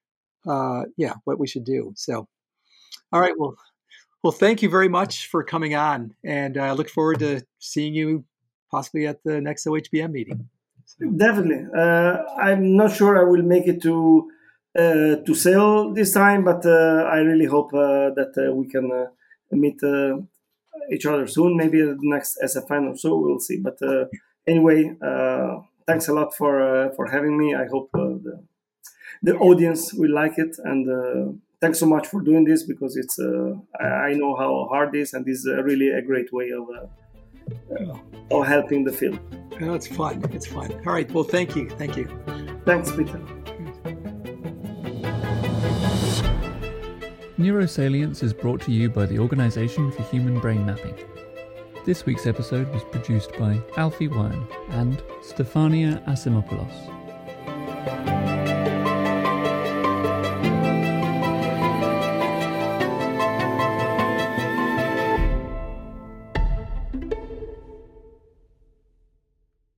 Uh, yeah, what we should do. So, all right. Well, well, thank you very much for coming on, and I uh, look forward to seeing you possibly at the next O H B M meeting. So. Definitely. Uh, I'm not sure I will make it to uh, to sail this time, but uh, I really hope uh, that uh, we can uh, meet uh, each other soon. Maybe the next S F N or so. We'll see. But uh, anyway, uh, thanks a lot for uh, for having me. I hope uh, the The audience will like it, and uh, thanks so much for doing this because it's uh, I, I know how hard it is, and this is uh, really a great way of uh, uh, of helping the field. Oh, it's fun. It's fun. All right. Well, thank you. Thank you. Thanks, Peter. Neurosalience is brought to you by the Organisation for Human Brain Mapping. This week's episode was produced by Alfie Wine and Stefania Asimopoulos.